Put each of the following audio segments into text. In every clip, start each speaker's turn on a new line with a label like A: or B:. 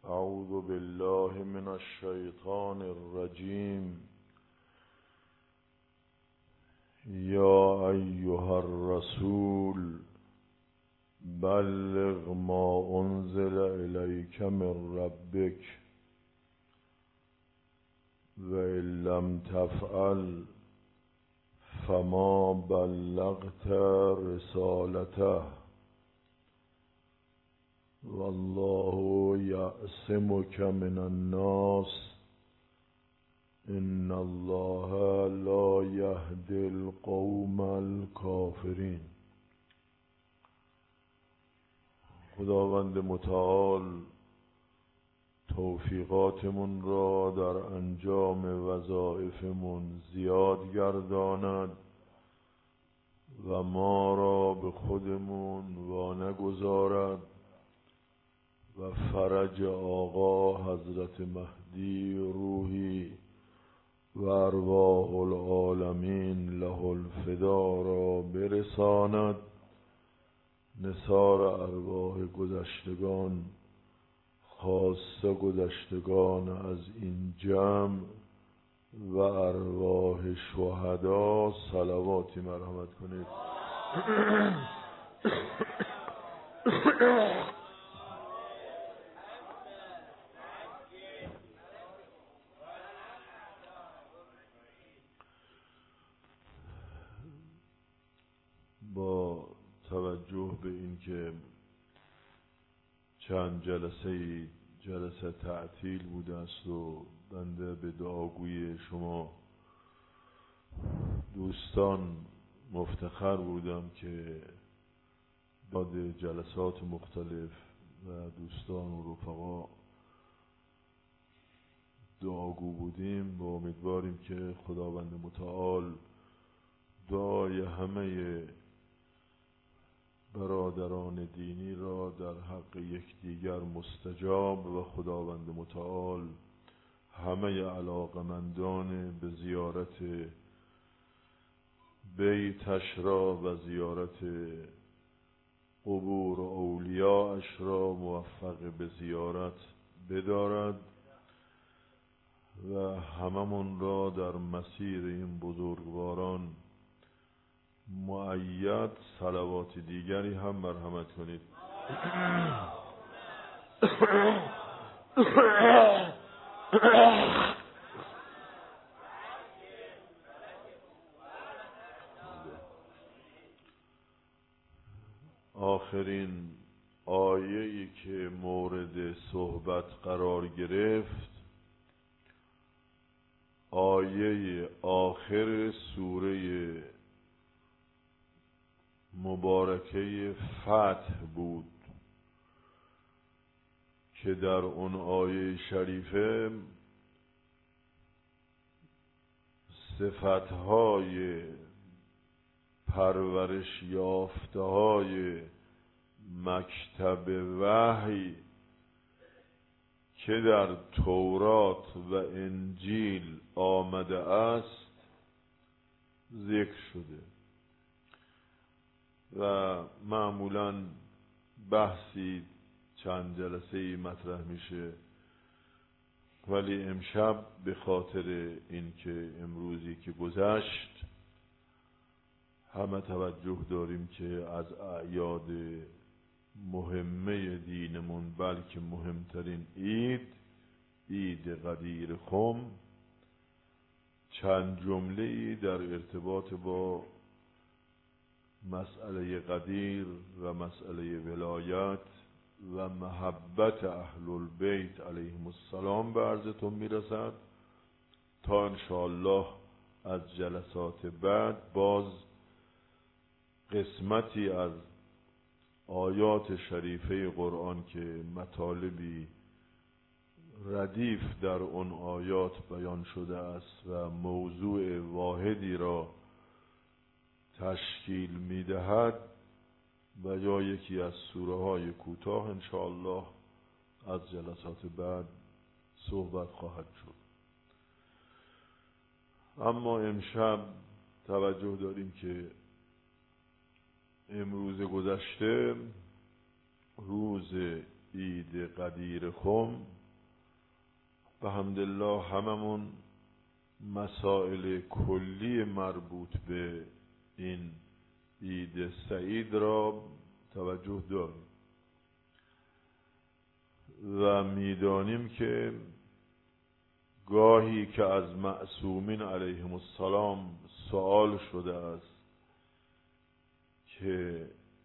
A: أعوذ بالله من الشيطان الرجيم. يا أيها الرسول بلغ ما أنزل إليك من ربك وإن لم تفعل فما بلغت رسالته والله يعصمك من الناس إن الله لا يهدي القوم الكافرين. خداوند متعال توفیقاتمون را در انجام وظایفمون زیاد گرداند و ما را به خودمون وانگذارد و فرج آقا حضرت مهدی روحی و ارواح العالمین له الفدا را برساند. نثار ارواح گذشتگان، خاصه گذشتگان از این جمع و ارواح شهدا صلواتی مرحمت کنید. با توجه به اینکه چند جلسه تعطیل بوده است و بنده به دعاگوی شما دوستان مفتخر بودم که بعد جلسات مختلف و دوستان و رفقا دعاگو بودیم و امیدواریم که خداوند متعال دعای همه برادران دینی را در حق یکدیگر مستجاب و خداوند متعال همه علاقمندان به زیارت بیتش را و زیارت قبور اولیاءش را موفق به زیارت بدارد و هممون را در مسیر این بزرگواران مؤید صلوات دیگری هم مرحمت کنید. آخرین آیه‌ای که مورد صحبت قرار گرفت آیه آخر سوره مبارکه فتح بود که در اون آیه شریفه صفتهای پرورش یافته‌های مکتب وحی که در تورات و انجیل آمده است ذکر شده و معمولاً بحثی چند جلسه‌ای مطرح میشه، ولی امشب به خاطر اینکه امروزی که گذشت همه توجه داریم که از اعیاد مهمه دینمون بلکه مهمترین عید قدیر خم چند جمله‌ای در ارتباط با مسئله قدیر و مسئله ولایت و محبت اهل البیت علیهم السلام به عرضتون میرسد تا انشاءالله از جلسات بعد باز قسمتی از آیات شریفه قرآن که مطالبی ردیف در اون آیات بیان شده است و موضوع واحدی را تشکیل میدهد و یا یکی از سوره های کوتاه انشاءالله از جلسات بعد صحبت خواهد شد. اما امشب توجه داریم که امروز گذشته روز عید قدیر خم الحمدلله هممون مسائل کلی مربوط به این عید سعید را توجه داریم و میدانیم که گاهی که از معصومین علیهم السلام سوال شده است که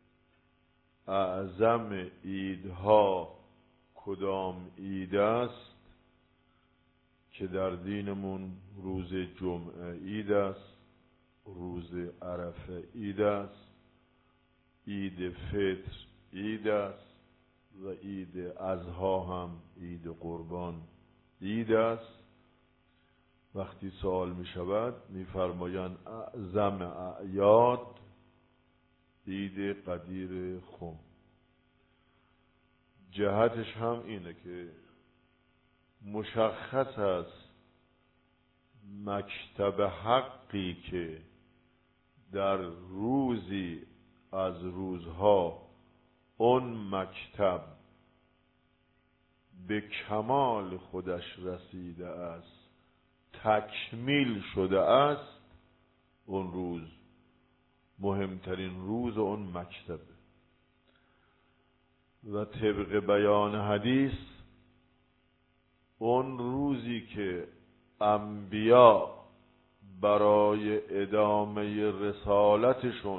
A: اعظم عیدها کدام عید است، که در دینمون روز جمعه عید است، روز عرفه عید است، عید فطر عید است و عید اضحی هم عید قربان عید است. وقتی سوال می شود می فرمایند اعظم اعیاد عید قدیر خم. جهتش هم اینه که مشخص است مکتب حقی که در روزی از روزها اون مکتب به کمال خودش رسیده است، تکمیل شده است، اون روز مهمترین روز اون مکتبه. و طبق بیان حدیث اون روزی که انبیا برای ادامه رسالتشون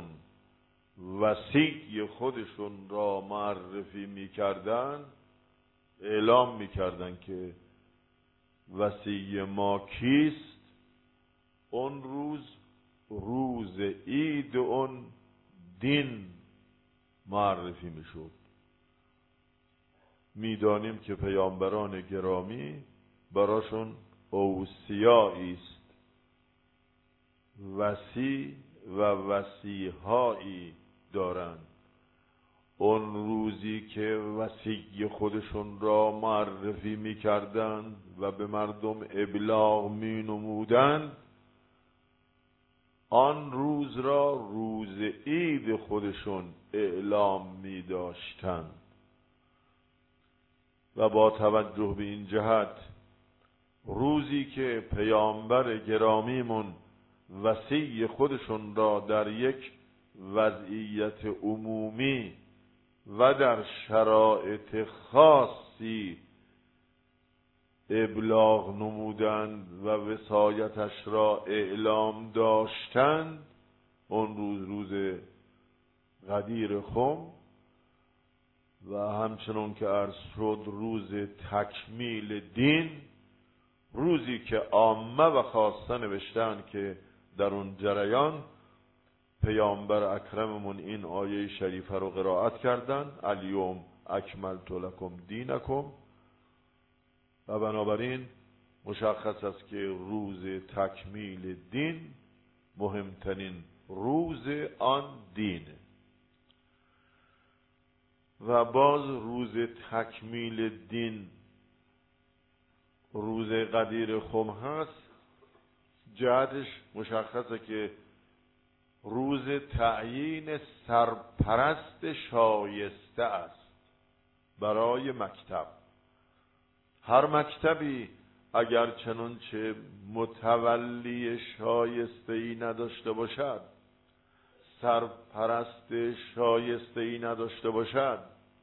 A: وصی خودشون را معرفی میکردن، اعلام میکردن که وصی ما کیست، اون روز عید اون دین معرفی میشد. میدانیم که پیامبران گرامی براشون اوصیایی است، وصی و وصیهایی دارند. اون روزی که وصی خودشون را معرفی میکردند و به مردم ابلاغ مینمودند، آن روز را روز عید خودشون اعلام میداشتند. و با توجه به این جهت روزی که پیامبر گرامیمون وصی خودشون را در یک وضعیت عمومی و در شرایط خاصی ابلاغ نمودند و وصایتش را اعلام داشتند، اون روز قدیر خم و همچنان که عرض شد روز تکمیل دین، روزی که عامه و خاصه نوشتن که در اون جریان پیامبر اکرممون این آیه شریفه رو قرائت کردن: الیوم اکملت لکم دینکم. و بنابراین مشخص است که روز تکمیل دین مهمترین روز آن دینه. و باز روز تکمیل دین روز قدیر خم هست. جهتش مشخصه که روز تعیین سرپرست شایسته است برای مکتب. هر مکتبی اگر چنانچه متولی شایسته‌ای نداشته باشد، سرپرست شایسته‌ای نداشته باشد،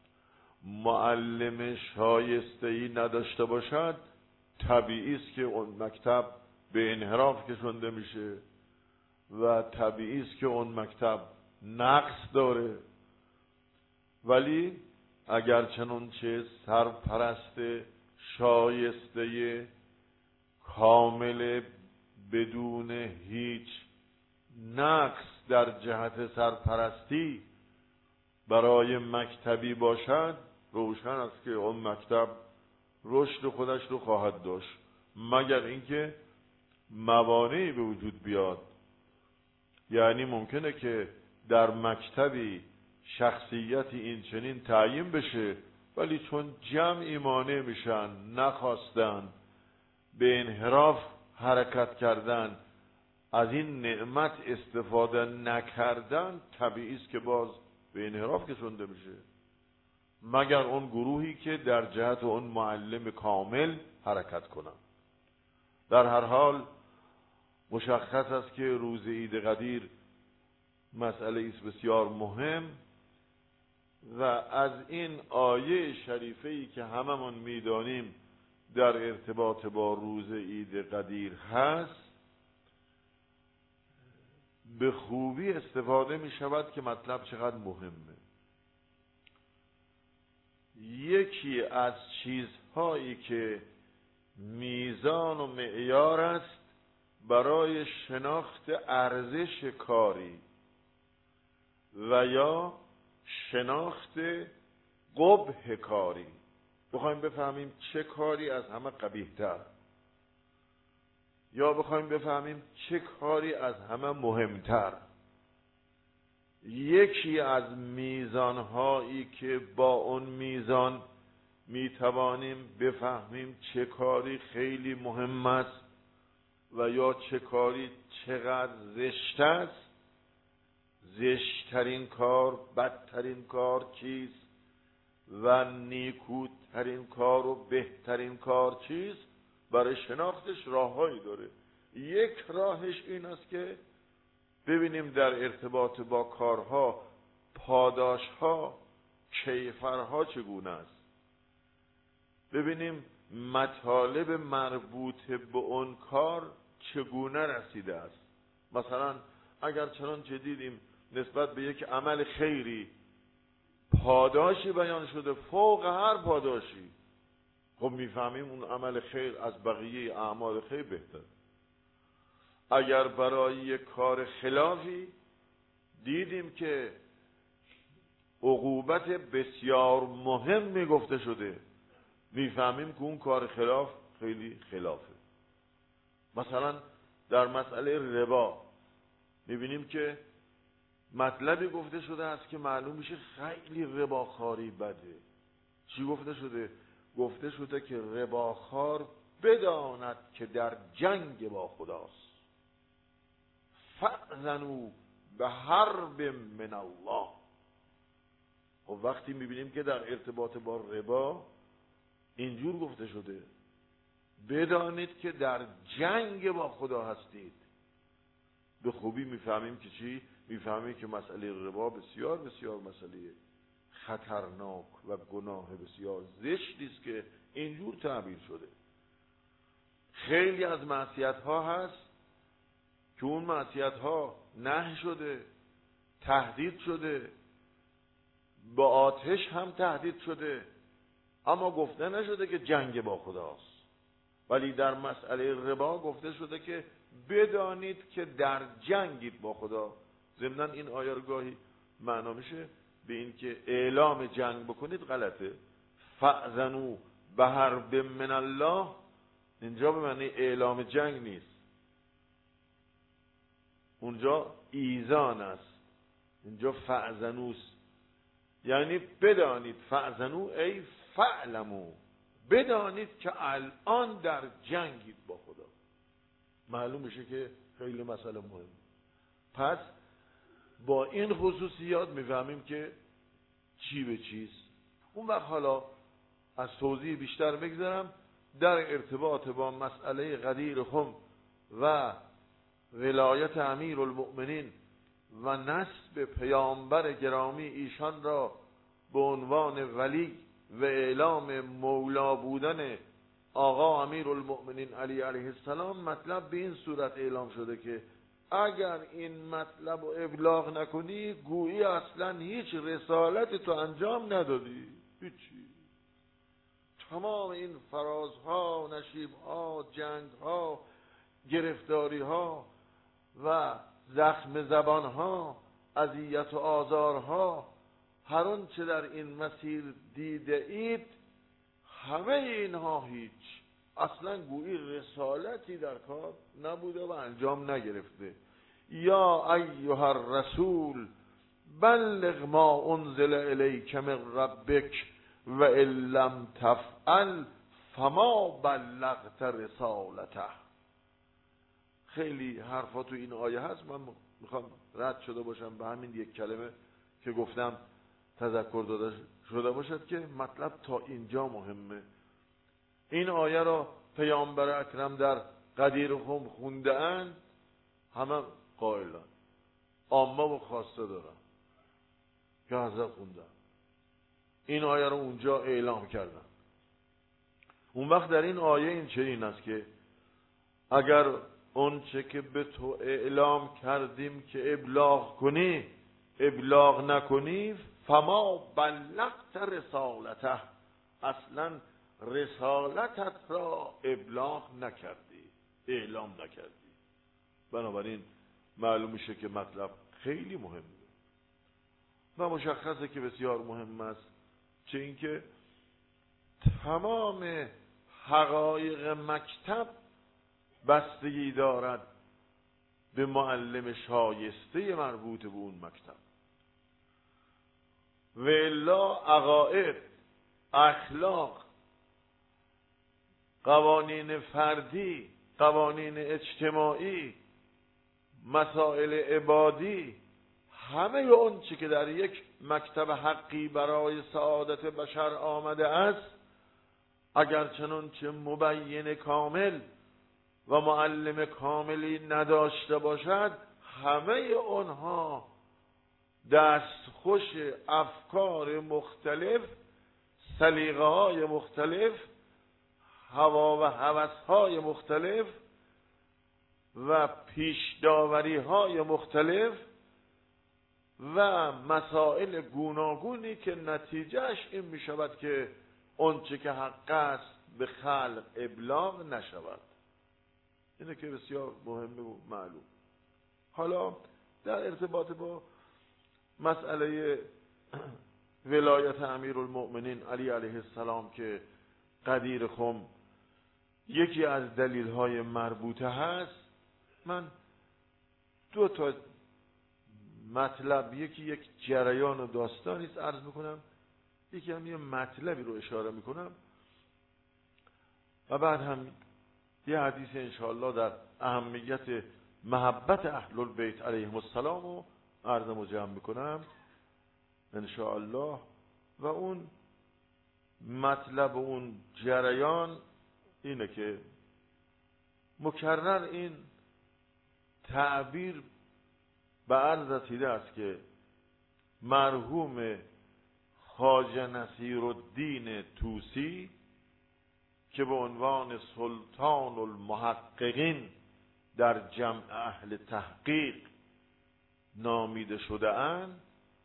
A: معلم شایسته‌ای نداشته باشد، طبیعی است که اون مکتب به انحراف کشانده میشه و طبیعی است که اون مکتب نقص داره. ولی اگر چنانچه سرپرست شایسته کامل بدون هیچ نقص در جهت سرپرستی برای مکتبی باشد، روشن است که اون مکتب رشد خودش رو خواهد داشت، مگر اینکه موانعی به وجود بیاد. یعنی ممکنه که در مکتبی شخصیتی این چنین تعیین بشه، ولی چون جمعی مانع میشن، نخواستن، به انحراف حرکت کردن، از این نعمت استفاده نکردن، طبیعی است که باز به انحراف کشونده میشه. مگر اون گروهی که در جهت اون معلم کامل حرکت کنند. در هر حال مشخص است که روز عید قدیر مسئله است بسیار مهم و از این آیه شریفه‌ای که هممون می‌دانیم در ارتباط با روز عید قدیر هست به خوبی استفاده می‌شود که مطلب چقدر مهمه. یکی از چیزهایی که میزان و معیار است برای شناخت ارزش کاری و یا شناخت قبح کاری، بخوایم بفهمیم چه کاری از همه قبیح‌تر یا بخوایم بفهمیم چه کاری از همه مهمتر، یکی از میزانهایی که با اون میزان میتوانیم بفهمیم چه کاری خیلی مهم است و یا چه کاری چقدر زشت است، زشترین کار، بدترین کار چیست و نیکوترین کار و بهترین کار چیست، برای شناختش راههایی داره. یک راهش این است که ببینیم در ارتباط با کارها پاداشها، کیفرها چگونه است، ببینیم مطالب مربوط به اون کار چگونه رسیده است. مثلا اگر چنانچه دیدیم نسبت به یک عمل خیری پاداشی بیان شده فوق هر پاداشی، خب میفهمیم اون عمل خیر از بقیه اعمال خیر بهتر. اگر برای یک کار خلافی دیدیم که عقوبت بسیار مهمی گفته شده، میفهمیم که اون کار خلاف خیلی خلافه. مثلا در مسئله ربا میبینیم که مطلبی گفته شده است که معلوم میشه خیلی رباخواری بده. چی گفته شده؟ گفته شده که رباخوار بداند که در جنگ با خداست. فأذنوا بحرب من الله. و وقتی میبینیم که در ارتباط با ربا اینجور گفته شده بدانید که در جنگ با خدا هستید، به خوبی میفهمیم که چی؟ میفهمیم که مسئله ربا بسیار بسیار مسئله خطرناک و گناه بسیار زشتی است که اینجور تعبیر شده. خیلی از معصیت ها هست که اون معصیت ها نهی شده، تهدید شده، با آتش هم تهدید شده، اما گفته نشده که جنگ با خداست. ولی در مسئله ربا گفته شده که بدانید که در جنگید با خدا. ضمناً این آیه رو گاهی معنا میشه به این که اعلام جنگ بکنید غلطه. فأذنوا بحرب من الله اینجا به معنی اعلام جنگ نیست، اونجا ایذان است، اینجا فأذنوست. یعنی بدانید، فأذنوا ای فعلموا، بدانید که الان در جنگید با خدا. معلوم میشه که خیلی مسئله مهم. پس با این خصوصیات میفهمیم که چی به چیست. اون وقت حالا از توضیح بیشتر بگذارم در ارتباط با مسئله غدیر خم و ولایت امیر المؤمنین و نسب پیامبر گرامی ایشان را به عنوان ولی و اعلام مولا بودن آقا امیر المؤمنین علی علیه السلام. مطلب به این صورت اعلام شده که اگر این مطلب رو ابلاغ نکنی گویی اصلا هیچ رسالتی تو انجام ندادی، هیچی. تمام این فرازها، نشیبها، جنگها، گرفتاریها و زخم زبانها، اذیت و آزارها، هر اون چه در این مسیر دیده اید، همه اینها هیچ، اصلا گویی رسالتی در کار نبوده و انجام نگرفته. یا ایها الرسول بلغ ما انزل الیک من ربک و ان لم تفعل فما بلغت رسالته. خیلی حرفا تو این آیه هست، من میخوام رد شده باشم به همین یک کلمه که گفتم تذکر داده شده باشد که مطلب تا اینجا مهمه. این آیه را پیامبر اکرم در غدیر خم خونده اند، همه قائلان، عامه و خاصه دارن که حضرت خوندن این آیه رو اونجا اعلام کردن. اون وقت در این آیه این چنین است که اگر اون چه که به تو اعلام کردیم که ابلاغ کنی ابلاغ نکنی، فما بلغت رسالته، اصلا رسالتت را ابلاغ نکردی، اعلام نکردی. بنابراین معلوم میشه که مطلب خیلی مهمه و مشخصه که بسیار مهم است، چه اینکه تمام حقایق مکتب بستگی دارد به معلم شایسته مربوط به اون مکتب، و الا عقاید، اخلاق، قوانین فردی، قوانین اجتماعی، مسائل عبادی، همه اون چی که در یک مکتب حقی برای سعادت بشر آمده است، اگر چنانچه مبین کامل و معلم کاملی نداشته باشد، همه اونها دستخوش افکار مختلف، سلیقه های مختلف، هوا و هوس های مختلف و پیش داوری های مختلف و مسائل گوناگونی که نتیجهش این می شود که اونچه که حق است به خلق ابلاغ نشود. اینه که بسیار مهمه و معلوم. حالا در ارتباط با مسئله ولایت امیرالمؤمنین علی علیه السلام که غدیر خم یکی از دلیل‌های مربوطه هست، من دو تا مطلب، یکی یک جریان و داستانی است عرض میکنم، یکی هم یه مطلبی رو اشاره میکنم و بعد هم یه حدیث انشاءالله در اهمیت محبت اهل البیت علیهم السلام رو عرضم و جمع میکنم انشاءالله. و اون مطلب و اون جریان اینه که مکرر این تعبیر به عرض رسیده است که مرحوم خواجه نصیرالدین طوسی که به عنوان سلطان المحققین در جمع اهل تحقیق نامیده شده اند،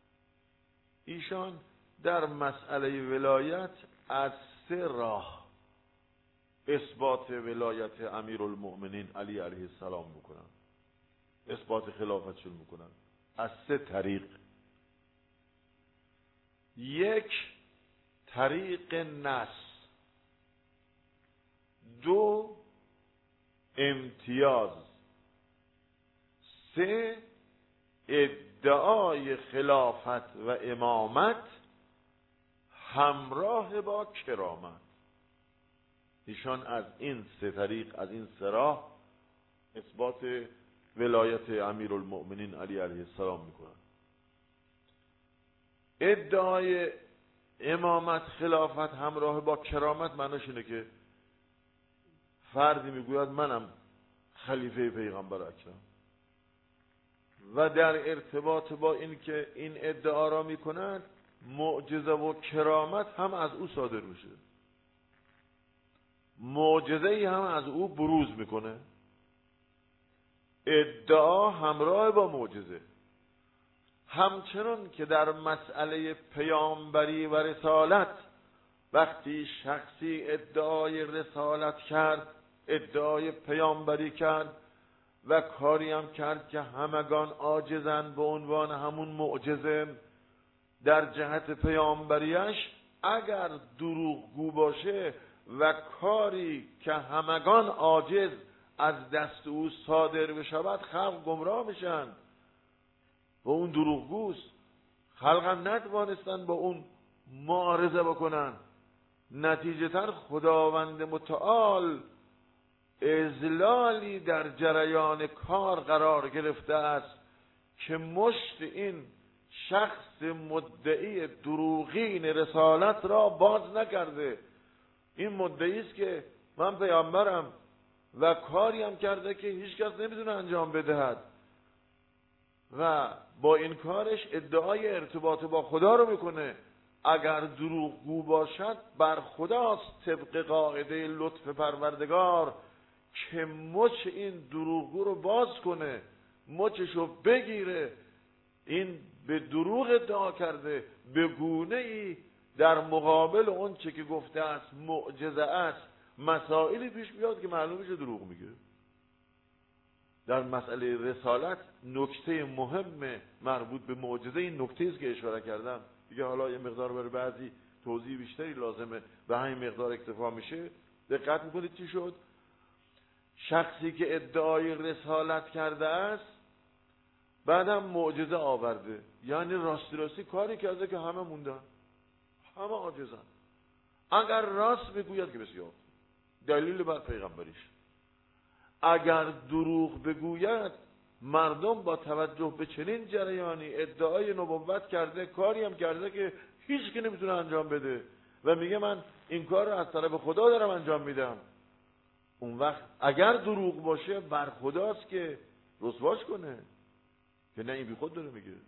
A: ایشان در مسئله ولایت از سه راه اثبات ولایت امیرالمؤمنین علی علیه السلام میکنن، اثبات خلافتشون میکنن از سه طریق. یک، طریق نص، دو، امتیاز، سه، ادعای خلافت و امامت همراه با کرامت. ایشان از این سه طریق، از این سه راه اثبات ولایت امیرالمؤمنین علی علیه السلام میکنن. ادعای امامت، خلافت همراه با کرامت معناش اینه که فردی میگوید منم خلیفه پیغمبر اکرم و در ارتباط با این که این ادعا را میکنند معجزه و کرامت هم از او صادر میشه، معجزه‌ای هم از او بروز میکنه، ادعا همراه با معجزه. همچنان که در مسئله پیامبری و رسالت وقتی شخصی ادعای رسالت کرد، ادعای پیامبری کرد و کاری هم کرد که همگان عاجزند به عنوان همون معجزه در جهت پیامبریش، اگر دروغگو باشه و کاری که همگان عاجز از دست او صادر بشود، خلق گمراه میشن و اون دروغگوست. خلق هم نتوانستن با اون معارضه بکنن. نتیجه تر خداوند متعال اذلالی در جریان کار قرار گرفته است که مشت این شخص مدعی دروغین رسالت را باز نکرده. این مدعی است که من پیامبرم و کاری هم کرده که هیچ کس نمیتونه انجام بدهد و با این کارش ادعای ارتباط با خدا رو میکنه. اگر دروغگو باشد بر خداست طبق قاعده لطف پروردگار که مچ این دروغگو رو باز کنه، مچشو بگیره. این به دروغ ادعا کرده، به گونه ای در مقابل اون چه که گفته است معجزه است مسائلی پیش بیاد که معلومه که دروغ میگه. در مسئله رسالت نکته مهم مربوط به معجزه این نکته است که اشاره کردم دیگه. حالا یه مقدار برای بعضی توضیح بیشتری لازمه و همین مقدار اکتفا میشه. دقت میکنید چی شد؟ شخصی که ادعای رسالت کرده است بعدم معجزه آورده، یعنی راستی کاری کرده که همه موندن، همه عاجزن. اگر راست بگوید که بسیار دلیل بر پیغمبریش، اگر دروغ بگوید مردم با توجه به چنین جریانی ادعای نبوت کرده، کاری هم کرده که هیچ کی نمیتونه انجام بده و میگه من این کار رو از طرف خدا دارم انجام میدم. اون وقت اگر دروغ باشه بر خداست که رسواش کنه، که نه این بی خود داره میگه.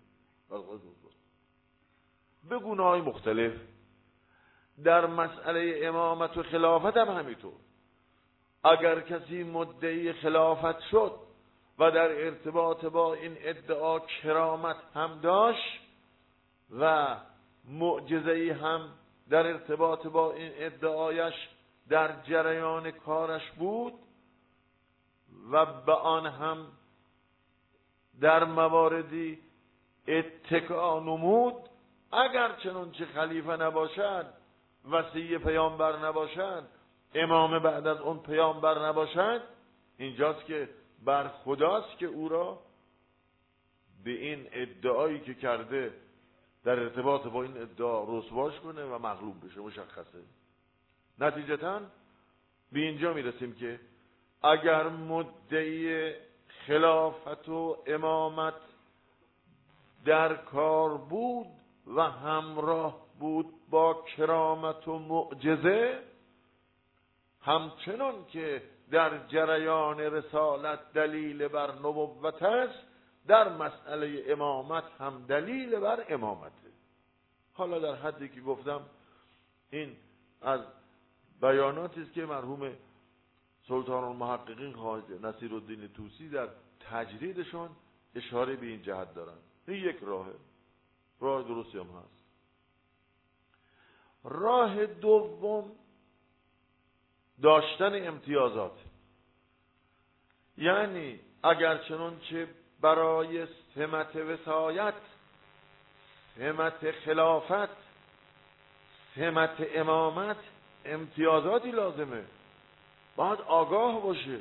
A: به گونه‌های مختلف در مسئله امامت و خلافت هم همینطور. اگر کسی مدعی خلافت شد و در ارتباط با این ادعا کرامت هم داشت و معجزه‌ای هم در ارتباط با این ادعایش در جریان کارش بود و به آن هم در مواردی اتکا نمود، اگر چنانچه خلیفه نباشد، وصی پیامبر نباشد، امام بعد از اون پیامبر نباشد، اینجاست که بر خداست که او را به این ادعایی که کرده در ارتباط با این ادعا رسواش کنه و مغلوب بشه. مشخصه. نتیجتاً به اینجا میرسیم که اگر مدعی خلافت و امامت در کار بود و همراه بود با کرامت و معجزه، همچنان که در جریان رسالت دلیل بر نبوت است، در مسئله امامت هم دلیل بر امامته. حالا در حدی که گفتم این از بیاناتی است که مرحوم سلطان المحققین خواجه نصیرالدین طوسی در تجریدشان اشاره به این جهت دارند. این یک راه درستی هم هست. راه دوم داشتن امتیازات، یعنی اگر چنانچه برای سمت وصایت، سمت خلافت، سمت امامت امتیازاتی لازمه، باید آگاه باشه،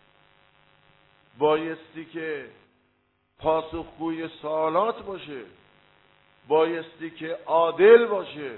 A: بایستی که پاسخگوی سوالات باشه، بایستی که عادل باشه،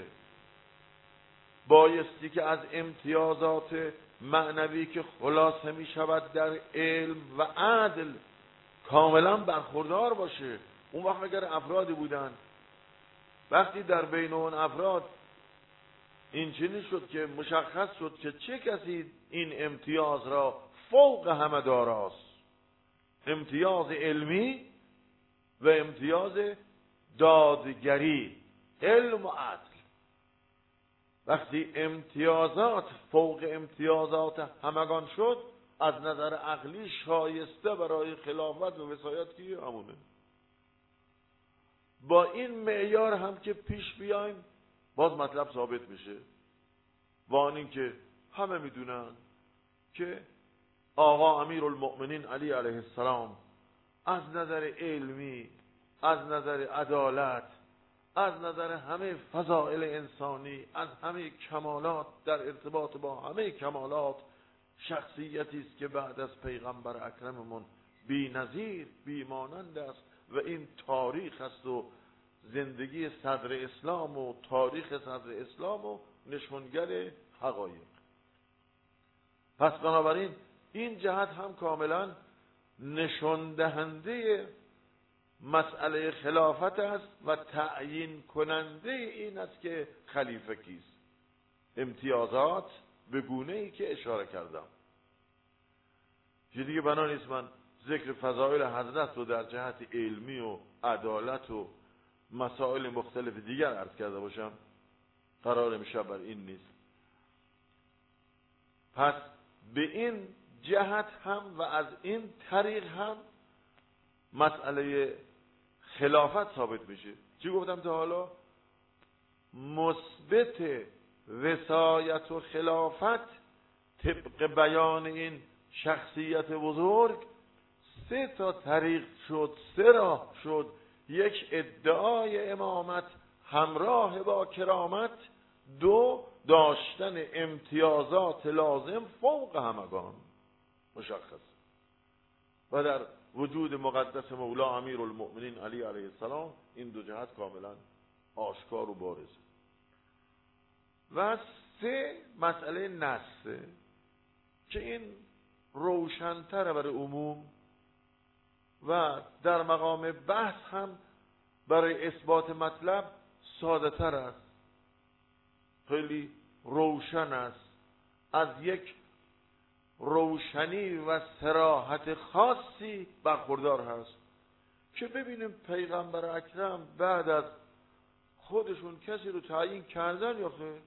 A: بایستی که از امتیازات معنوی که خلاصه می شود در علم و عدل کاملا برخوردار باشه. اون وقت اگر افرادی بودن، وقتی در بین اون افراد این چنین شد که مشخص شد که چه کسی این امتیاز را فوق همه داراست، امتیاز علمی و امتیاز دادگری، علم و عدل، وقتی امتیازات فوق امتیازات همگان شد، از نظر عقلی شایسته برای خلافت و وصایت کی؟ همونه. با این معیار هم که پیش بیایم باز مطلب ثابت میشه، و آن این که همه میدونن که آقا امیرالمؤمنین علی علیه السلام از نظر علمی، از نظر عدالت، از نظر همه فضائل انسانی، از همه کمالات، در ارتباط با همه کمالات شخصیتی است که بعد از پیغمبر اکرممون بی‌نظیر، بی‌مانند است و این تاریخ است و زندگی صدر اسلام و تاریخ صدر اسلام و نشانگر حقایق. پس بنابراین این جهت هم کاملا نشان دهنده مسئله خلافت است و تعیین کننده این است که خلیفه کیست. امتیازات به گونه‌ای که اشاره کردم. دیگه بنا نیست من ذکر فضائل حضرت رو در جهت علمی و عدالت و مسائل مختلف دیگر عرض کرده باشم، قرار امشب بر این نیست. پس به این جهت هم و از این طریق هم مسئله خلافت ثابت میشه. چی گفتم تا حالا؟ مثبت وصایت و خلافت طبق بیان این شخصیت بزرگ 3 طریق شد، 3 راه شد. یک، ادعای امامت همراه با کرامت. 2، داشتن امتیازات لازم فوق همگان مشخص. و در وجود مقدس مولا امیرالمؤمنین علی علیه السلام این 2 جهت کاملا آشکار و بارز. و 3، مسئله نص که این روشن‌تر برای عموم و در مقام بحث هم برای اثبات مطلب ساده تر است، خیلی روشن است، از یک روشنی و صراحت خاصی برخوردار هست که ببینیم پیغمبر اکرم بعد از خودشون کسی رو تعیین کردن یا خیر؟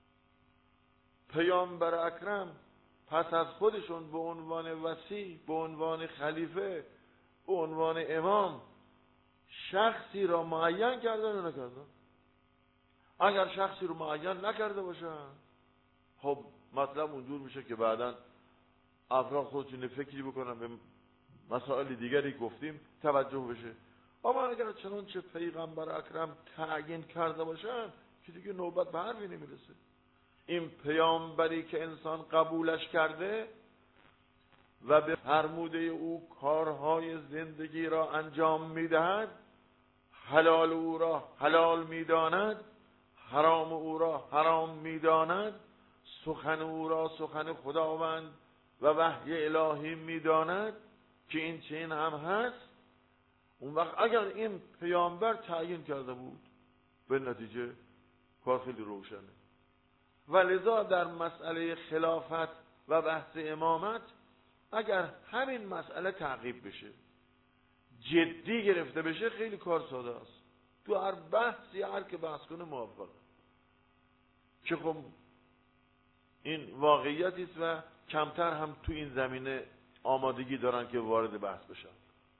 A: پیامبر اکرم پس از خودشون به عنوان وصی، به عنوان خلیفه، به عنوان امام شخصی را معین کردن یا نکردن؟ اگر شخصی رو معین نکرده باشن، خب مطلب اونجور میشه که بعداً افراد خودشون فکری بکنن، به مسائل دیگری گفتیم توجه بشه. اما اگر چنانچه پیغمبر اکرم تعیین کرده باشن که دیگه نوبت به حرفی نمیرسه. این پیامبری که انسان قبولش کرده و به فرموده او کارهای زندگی را انجام میدهد، حلال او را حلال میداند، حرام او را حرام میداند، سخن او را سخن خداوند و وحی الهی میداند که این چنین هم هست، اون وقت اگر این پیامبر تعیین کرده بود، به نتیجه کار خیلی روشنه. و لذا در مسئله خلافت و بحث امامت اگر همین مسئله تعقیب بشه، جدی گرفته بشه، خیلی کار ساده است. تو هر بحثی هر که بحث کنه موفقه، که خب این واقعیتی است و کمتر هم تو این زمینه آمادگی دارن که وارد بحث بشن.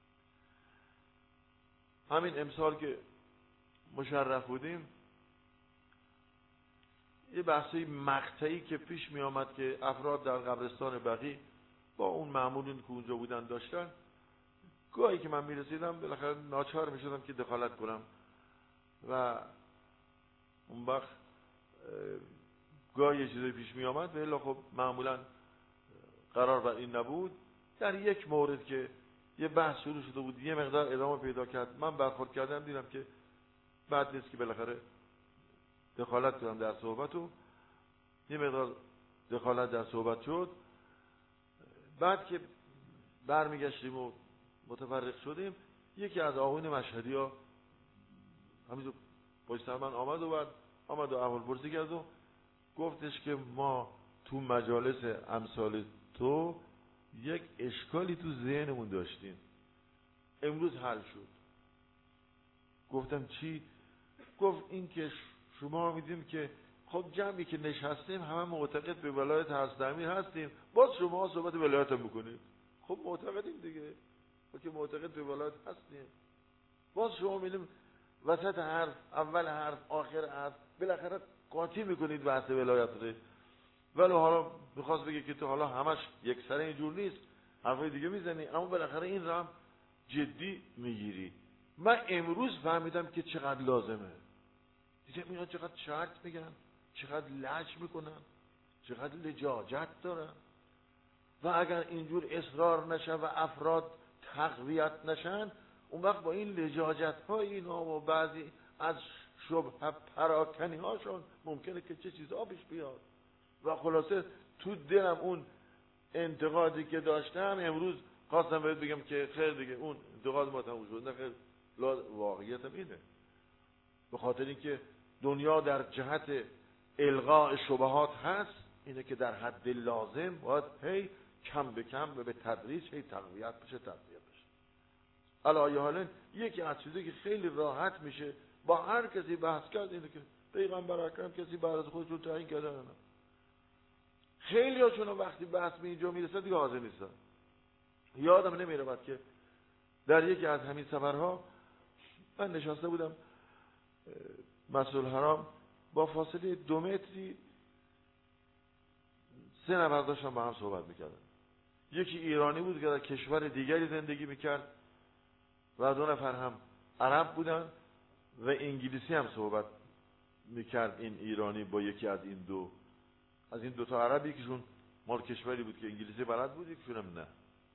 A: همین امسال که مشرف بودیم، یه بحثی مقطعی که پیش می آمد که افراد در قبرستان بقیع با اون مأمورین که اونجا بودن داشتن، گاهی که من می رسیدم بالاخره ناچار می شدم که دخالت کنم و اون وقت گاهی یه چیزی پیش می آمد و الا خب معمولا قرار بر این نبود. در یک مورد که یه بحث شروع شده بود، یه مقدار ادامه پیدا کرد، من برخورد کردم، دیدم که بعد نیست که بالاخره دخالت کنم در صحبت و یه مقدار دخالت در صحبت شد. بعد که برمیگشتیم و متفرق شدیم، یکی از آقایون مشهدی ها همینجور پشت سر من آمد و احوال پرسی کرد و گفتش که ما تو مجالس امثال تو یک اشکالی تو ذهنمون داشتیم، امروز حل شد. گفتم چی؟ گفت این که شما میدیم که خب جمعی که نشستیم همه معتقد به ولایت حضرت امیر هستیم، باز شما صحبت ولایت هم بکنید. خب معتقدیم دیگه، ما که معتقد به ولایت هستیم، باز شما میدیم وسط حرف، اول حرف، آخر حرف بالاخره قاطی میکنید بحث ولایت رو. ولی حالا میخواست بگه که تو حالا همش یک سره اینجور نیست، حرفای دیگه میزنی، اما بالاخره این رو هم جدی میگیری. من امروز فهمیدم که چقدر لازمه. دیدم اینا چقدر شرط میگن، چقدر لج میکنن، چقدر لجاجت دارن. و اگر اینجور اصرار نشه و افراد تقویت نشن، اون وقت با این لجاجت های اینا و بعضی از شبه پراکنی هاشون ممکنه که چه چیز آبش بیاد. و خلاصه تو دلم اون انتقادی که داشتم امروز خواستم بهت بگم که خیر دیگه، اون انتقاد ما تموم شد، نه خیر واقعیت هم اینه. به خاطر اینکه دنیا در جهت الغاء شبهات هست، اینه که در حد لازم باید هی کم به کم و به تدریج هی تقویت بشه. علی حالا یکی از چیزی که خیلی راحت میشه با هر کسی بحث کرد اینه که پیغمبر اکرم کسی بعد از خودش رو تعیین کرده نه. خیلی هاشون وقتی بحث به اینجا میرسه دیگه حاضر نیستن. یادم نمیره بعد که در یکی از همین سفرها من نشسته بودم مسجد الحرام، با فاصله 2 متری 3 نفر داشتن با هم صحبت میکردن. یکی ایرانی بود که در کشور دیگری زندگی میکرد و 2 نفر هم عرب بودن و انگلیسی هم صحبت میکرد این ایرانی با یکی از این دو تا عربی، یکیشون مال کشوری بود که انگلیسی بلد بود، یکیشون هم نه.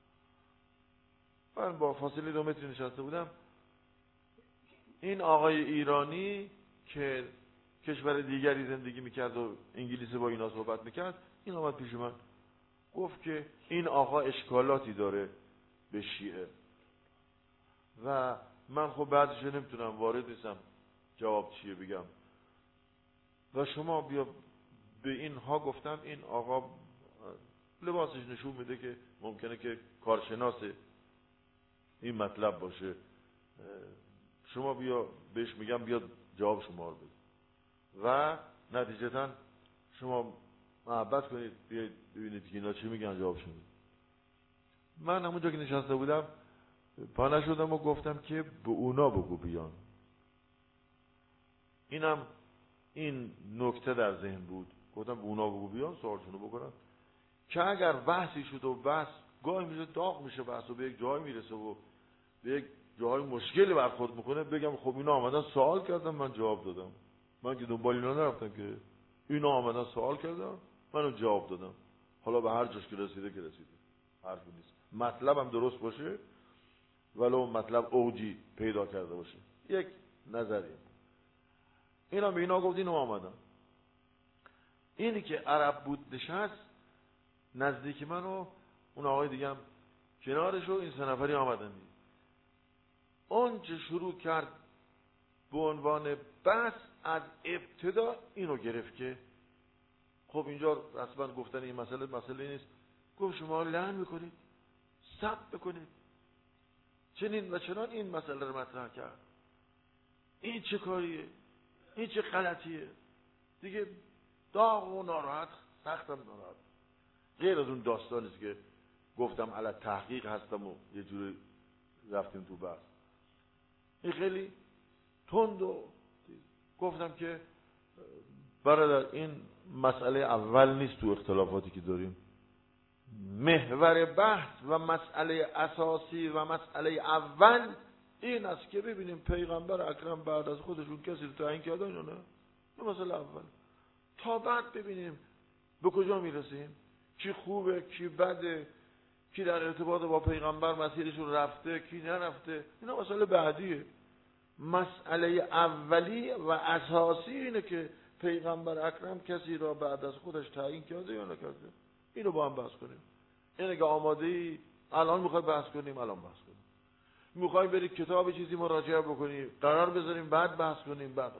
A: من با فاصله 2 متری نشسته بودم. این آقای ایرانی که کشور دیگری زندگی میکرد و انگلیسی با اینا صحبت میکرد، این آمد پیش من گفت که این آقا اشکالاتی داره به شیعه و من خب بعدش نمیتونم، وارد نیستم جواب چیه بگم و شما بیا به اینها گفتم این آقا لباسش نشون میده که ممکنه که کارشناس این مطلب باشه، شما بیا بهش میگم بیاد جواب شما رو بده و نتیجتا شما محبت کنید بیاید ببینید که اینا چی میگن جواب شما. من همونجا که نشسته بودم پا نشدم و گفتم که به اونا بگو بیان. این نکته در ذهن بود، گفتم به اونا بگو بیان سوالشونو بکنن که اگر بحثی شد و بحث گاهی میشه داغ میشه بحث و به یک جایی میرسه و به یک جای مشکلی برخورد میکنه، بگم خب اینا آمدن سوال کردن من جواب دادم. من که دنبال اینا نرفتم که اینا آمدن سوال کردن منو جواب دادم. حالا به هر جاش که رسیده حرفی نیست. مطلبم درست باشه ولو مطلب اوجی پیدا کرده باشه. یک نظریه. اینا به اینا گفت اینا آمدن. اینی که عرب بود نشست نزدیک من و اون آقای دیگه هم کنارش و این 3 نفری آمدن. اون چه شروع کرد به عنوان بحث از ابتدا اینو گرفت که خب اینجا رسما گفتن این مسئله نیست. گفت شما لعن میکنید، سب میکنید، چنین و چنان این مسئله رو مطرح کرد. این چه کاریه؟ این چه غلطیه؟ دیگه داغ و ناراحت، سختم ناراحت. غیر از اون داستانیست که گفتم علی تحقیق هستم و یه جوری رفتیم تو بحث. این خیلی تند و گفتم که برادر این مسئله اول نیست تو اختلافاتی که داریم. محور بحث و مسئله اساسی و مسئله اول این است که ببینیم پیغمبر اکرم بعد از خودشون کسی رو تعیین کردن یا نه. این مسئله اول. تا بعد ببینیم به کجا میرسیم، کی خوبه کی بده، کی در ارتباط با پیغمبر مسیرشون رفته کی نرفته. اینا مسئله بعدیه. مسئله اولی و اساسی اینه که پیغمبر اکرم کسی را بعد از خودش تعیین کرده یا نکرده. اینو با هم بحث کنیم. این اگه آماده ای الان میخوای بحث کنیم الان بحث کنیم. میخوای بری کتاب چیزی مراجعه بکنی قرار بذاریم بعد بحث کنیم بعد.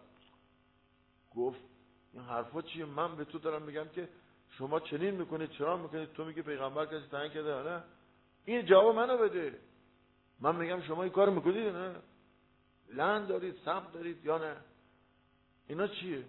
A: گفت این حرفا چیه؟ من به تو دارم میگم که شما چنین میکنید چرا میکنید، تو میگی پیغمبر کسی تعیین کرده یا نه. این جواب منو بده. من میگم شما این کارو میکنید یا نه، لعن دارید صبر دارید یا نه. اینا چیه؟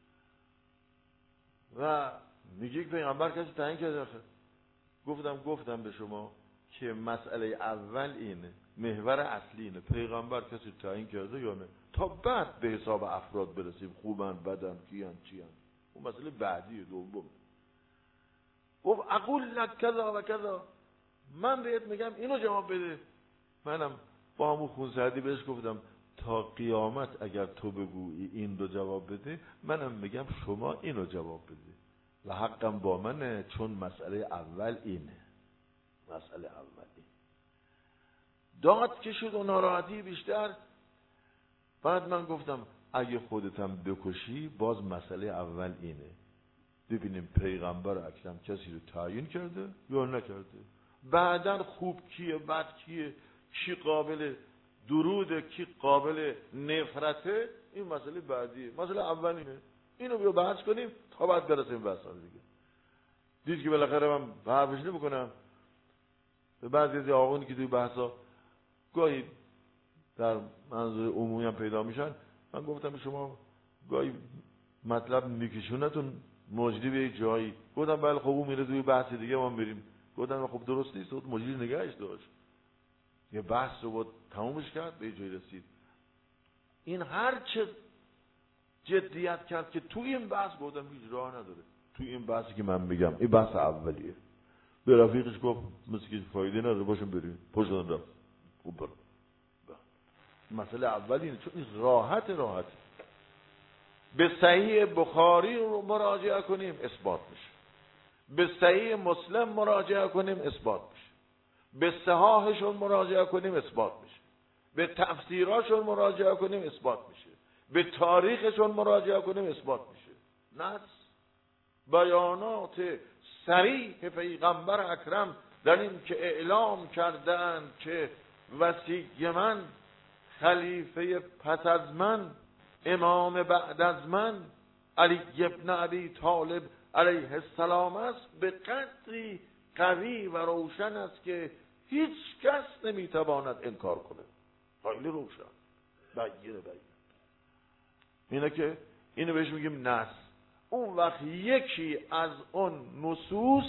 A: و میگی پیغمبر کسی تعیین کرده آخه. گفتم به شما که مسئله اول اینه، محور اصلی اینه پیغمبر کسی تعیین کرده یا نه، تا بعد به حساب افراد برسیم خوبن بدن کیان چیان. اون مسئله بعدیه دوم. گفت اقول لک کذا و کذا، من بهت میگم اینو جواب بده. منم با همون خونسردی بهش گفتم تا قیامت اگر تو بگویی این رو جواب بده منم میگم شما اینو جواب بده و حقم با منه، چون مسئله اول اینه. مسئله اول اینه. داد که شد و ناراحتی بیشتر. بعد من گفتم اگه خودتم بکشی باز مسئله اول اینه، ببینیم پیغمبر اکرم کسی رو تعیین کرده یا نکرده. بعدن خوب کیه بد کیه، کی قابل درود کی قابل نفرته، این مسئله بعدیه. مسئله اولینه، اینو بیا بحث کنیم تا بعد برسیم بحث دیگه. دید که بالاخره من حرفش نمیکنم. به بعضی از آقایونی که توی بحثا گاهی در منظور عمومی هم پیدا میشن، من گفتم به شما گاهی مطلب میکشونتون مجری به یک جایی. گفتم بله خب اون میره توی بحث دیگه ما بریم. گفتم خب درست نیست، مجری نگهش داشت، یه بحث رو بود تمومش کرد، به جایی رسید. این هر چه جدیت کرد که توی این بحث، گفتم هیچ راه نداره. توی این بحثی که من میگم، این بحث اولیه. به رفیقش گفت مثل که فایده نداره، باشم بریم. پشتن رفت. خوب برم. مسئله اولی اینه، چون این راحت. به صحیح بخاری رو مراجعه کنیم اثبات میشه، به صحیح مسلم مراجعه کنیم اثبات میشه، به صحاحشون مراجعه کنیم اثبات میشه، به تفسیراشون مراجعه کنیم اثبات میشه، به تاریخشون مراجعه کنیم اثبات میشه. نص بیانات صریح پیغمبر اکرم در این که اعلام کردند که وصی من، خلیفه پس از من، امام بعد از من علی ابن ابی طالب علیه السلام است، به قدری قوی و روشن است که هیچ کس نمیتواند انکار کنه. خیلی روشن، بینه. اینه که اینو بهش میگیم نص. اون وقت یکی از اون نصوص،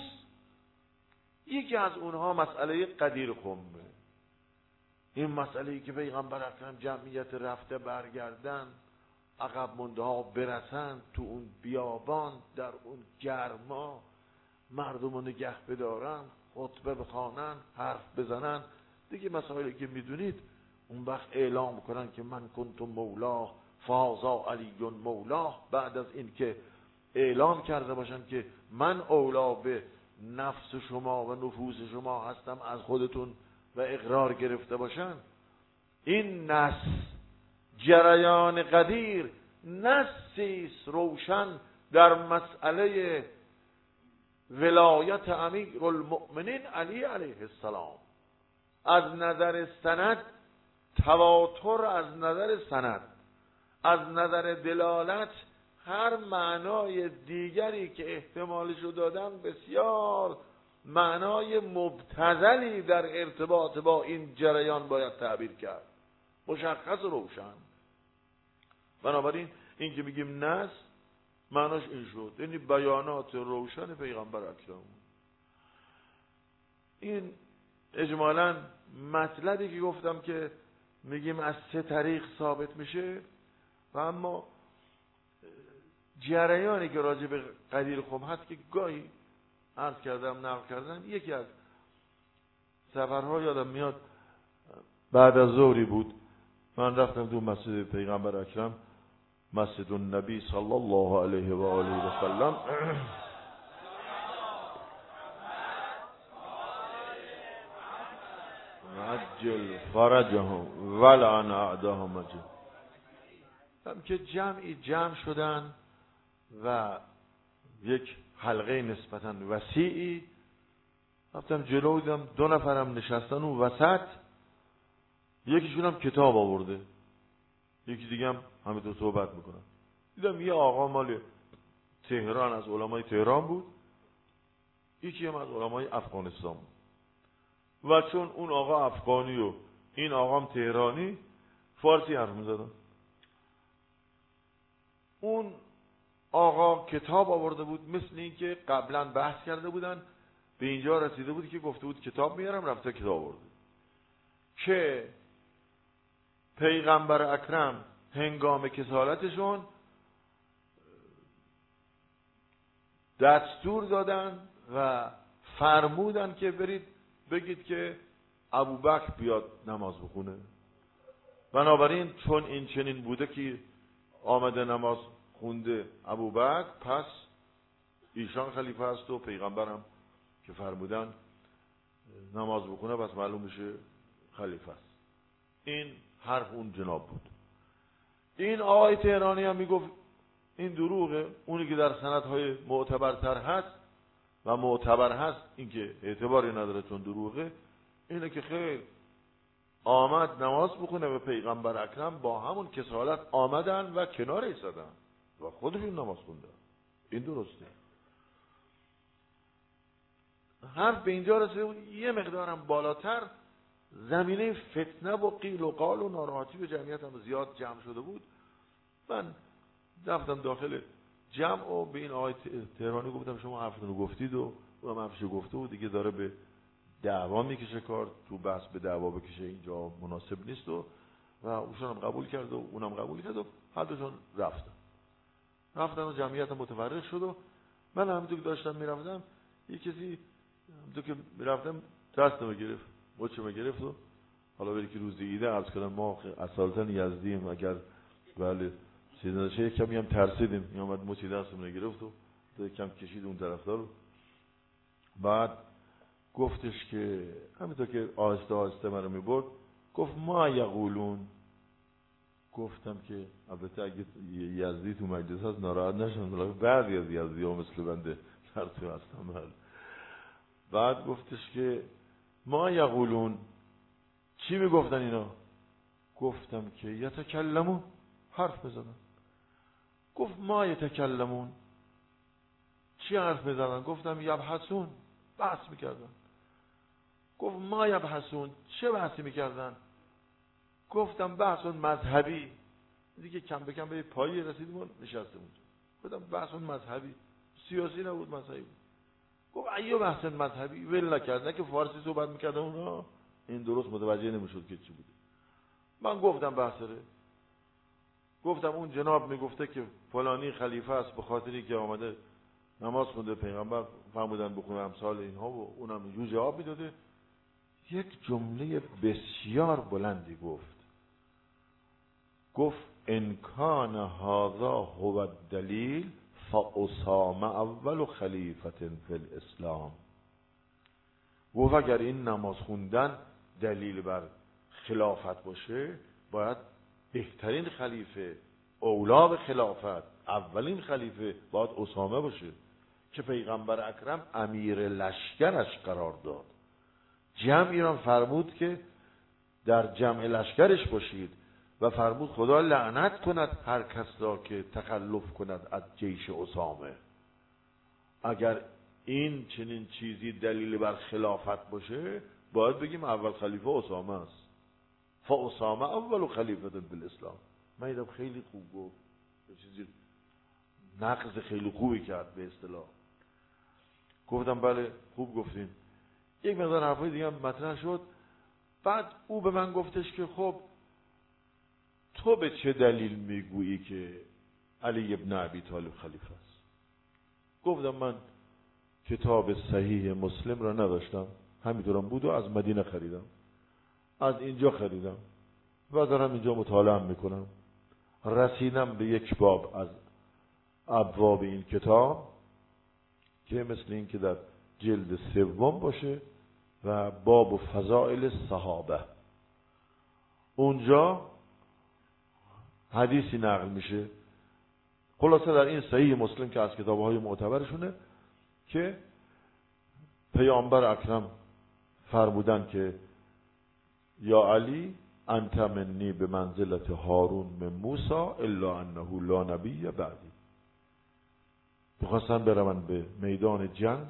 A: یکی از اونها مسئله قدیر خمه. این مسئله‌ای که پیغمبر اکرم جمعیت رفته برگردن، عقب مونده ها برسن تو اون بیابان، در اون گرما مردم رو نگه بدارن، خطبه بخوانن، حرف بزنن دیگه، مسائلی که میدونید. اون وقت اعلام کنن که من کنت مولاه فازا علی مولاه. بعد از این که اعلام کرده باشن که من اولا به نفس شما و نفوس شما هستم از خودتون و اقرار گرفته باشن، این نص جریان قدیر نصیست روشن در مسئله ولایت امیر المؤمنین علی علیه السلام. از نظر سند تواتر، از نظر سند، از نظر دلالت، هر معنای دیگری که احتمالشو دادن بسیار معنای مبتذلی در ارتباط با این جریان باید تعبیر کرد، مشخص و روشن. بنابراین این که میگیم نص، معناش این شد، یعنی بیانات روشن پیغمبر اکرم. این اجمالاً مطلبی که گفتم که میگیم از 3 طریق ثابت میشه. و اما جریانی که راجع به قدیر خم هست که گاهی عرض کردم، نقل کردم، یکی از سفرها یادم میاد بعد از ظهری بود، من رفتم تو مسجد پیغمبر اکرم، مسجد النبی صلی الله علیه و آله و سلم. عجل فرجهم ولعن اعداهم اجل. هم که جمعی جمع شدن و یک حلقه نسبتاً وسیعی، رفتم جلو، دیدم 2 نفرم نشستن اون وسط، یکیشون هم کتاب آورده، یکی دیگه هم همینطور صحبت میکنن. دیدم یه آقا مال تهران از علمای تهران بود، یکی هم از علمای افغانستان بود. و چون اون آقا افغانی و این آقا هم تهرانی، فارسی حرف میزدن. اون آقا کتاب آورده بود، مثل این که قبلا بحث کرده بودن، به اینجا رسیده بود که گفته بود کتاب میارم، رفته کتاب آورده که پیغمبر اکرم هنگام کسالتشون دستور دادن و فرمودن که برید بگید که ابوبکر بیاد نماز بخونه. بنابراین چون این چنین بوده که آمده نماز خونده ابوبکر، پس ایشان خلیفه است و پیغمبرم که فرمودن نماز بخونه، پس معلوم میشه خلیفه است. این حرف اون جناب بود. این آقای تهرانی هم میگفت این دروغه. اونی که در سندهای معتبرتر هست و معتبر هست، این که اعتباری نداره چون دروغه، اینه که خیر آمد نماز بخونه و پیغمبر اکرم با همون کسالت آمدن و کنار ایستادن و خودشون نماز خوندن. این درسته. حرف به اینجا رسید یه مقدارم بالاتر زمینه فتنه و قیل و قال و ناراحتی و جمعیت هم زیاد جمع شده بود. من رفتم داخل جمع و به این آقای تهرانی گفتم شما حرفتون رو گفتید و اونم حرفشو گفته و دیگه داره به دعوا میکشه کار، تو بحث به دعوا بکشه اینجا مناسب نیست و اوشون هم قبول کرد و اونم قبول کرد و هر دوشون رفتن و جمعیت هم متفرق شد و من همونطور که داشتم میرفتم یه کسی همونطور که میرفتم دستم گرفت، مچم گرفت و حالا ولی که روزی ایده عرض کردم ما اصالتا یزدیم، اگر بله چیزی نشه کمی هم ترسیدیم، میامد مچی دستم گرفت و کم کشید اون طرفدار رو. بعد گفتش که همینطور که آهسته آهسته منو میبرد گفت ما یقولون. گفتم که البته اگه یزدی تو مجلس هست ناراحت نشن، بعضی از یزدی ها مثل بنده ترسیم هستم. بعد گفتش که ما یقولون، چی میگفتن اینا؟ گفتم که یتکلمون، حرف میزدن. گفت ما یتکلمون، چی حرف میزدن؟ گفتم یبحثون، بحث میکردن. گفت ما یبحثون، چه بحثی میکردن؟ گفتم بحثون مذهبی. دیگه کم به کم به پایی رسیدیم و نشستیم اونجا. گفتم بحثون مذهبی، سیاسی نبود، مذهبی بود. گفت ایو بحثون مذهبی، ول نکرد، نه که فارسی صحبت میکردن اونا این درست متوجه نمیشد که چی بوده. من گفتم بحث داره. گفتم اون جناب میگفته که فلانی خلیفه است به خاطری که آمده نماز خونده، پیغمبر فرمودن بخونه امثال اینها و اونم اینجور جواب میداده. یک جمله بسیار بلندی گفت ان کان هذا هو الدلیل فاسامه اول خلیفه فی الاسلام. گفت اگر این نماز خوندن دلیل بر خلافت باشه، باید بهترین خلیفه، اولا به خلافت، اولین خلیفه باید اسامه باشه که پیغمبر اکرم امیر لشکرش قرار داد. جمعی را فرمود که در جمع لشکرش باشید و فرمود خدا لعنت کند هر کس را که تخلف کند از جیش اسامه. اگر این چنین چیزی دلیل بر خلافت باشه، باید بگیم اول خلیفه اسامه است. فاسامه اول خلیفه بالاسلام. من دیدم خیلی خوب گفت، چیزی نقض خیلی خوبی کرد به اصطلاح. گفتم بله خوب گفتین. یک مقدار حرفای دیگه هم مطرح شد. بعد او به من گفتش که خب تو به چه دلیل میگویی که علی ابن ابی طالب خلیفه است؟ گفتم من کتاب صحیح مسلم را نداشتم، همینطورم بود و از مدینه خریدم، از اینجا خریدم و دارم اینجا مطالعه میکنم. رسیدم به یک باب از ابواب این کتاب که مثل این که در جلد سوم باشه و باب فضائل صحابه. اونجا حدیثی نقل میشه. خلاصه در این صحیح مسلم که از کتابهای معتبرشونه که پیامبر اکرم فرمودن که یا علی انت منی به منزلت هارون من موسی الا انه لا نبی بعدی. میخواستن برون به میدان جنگ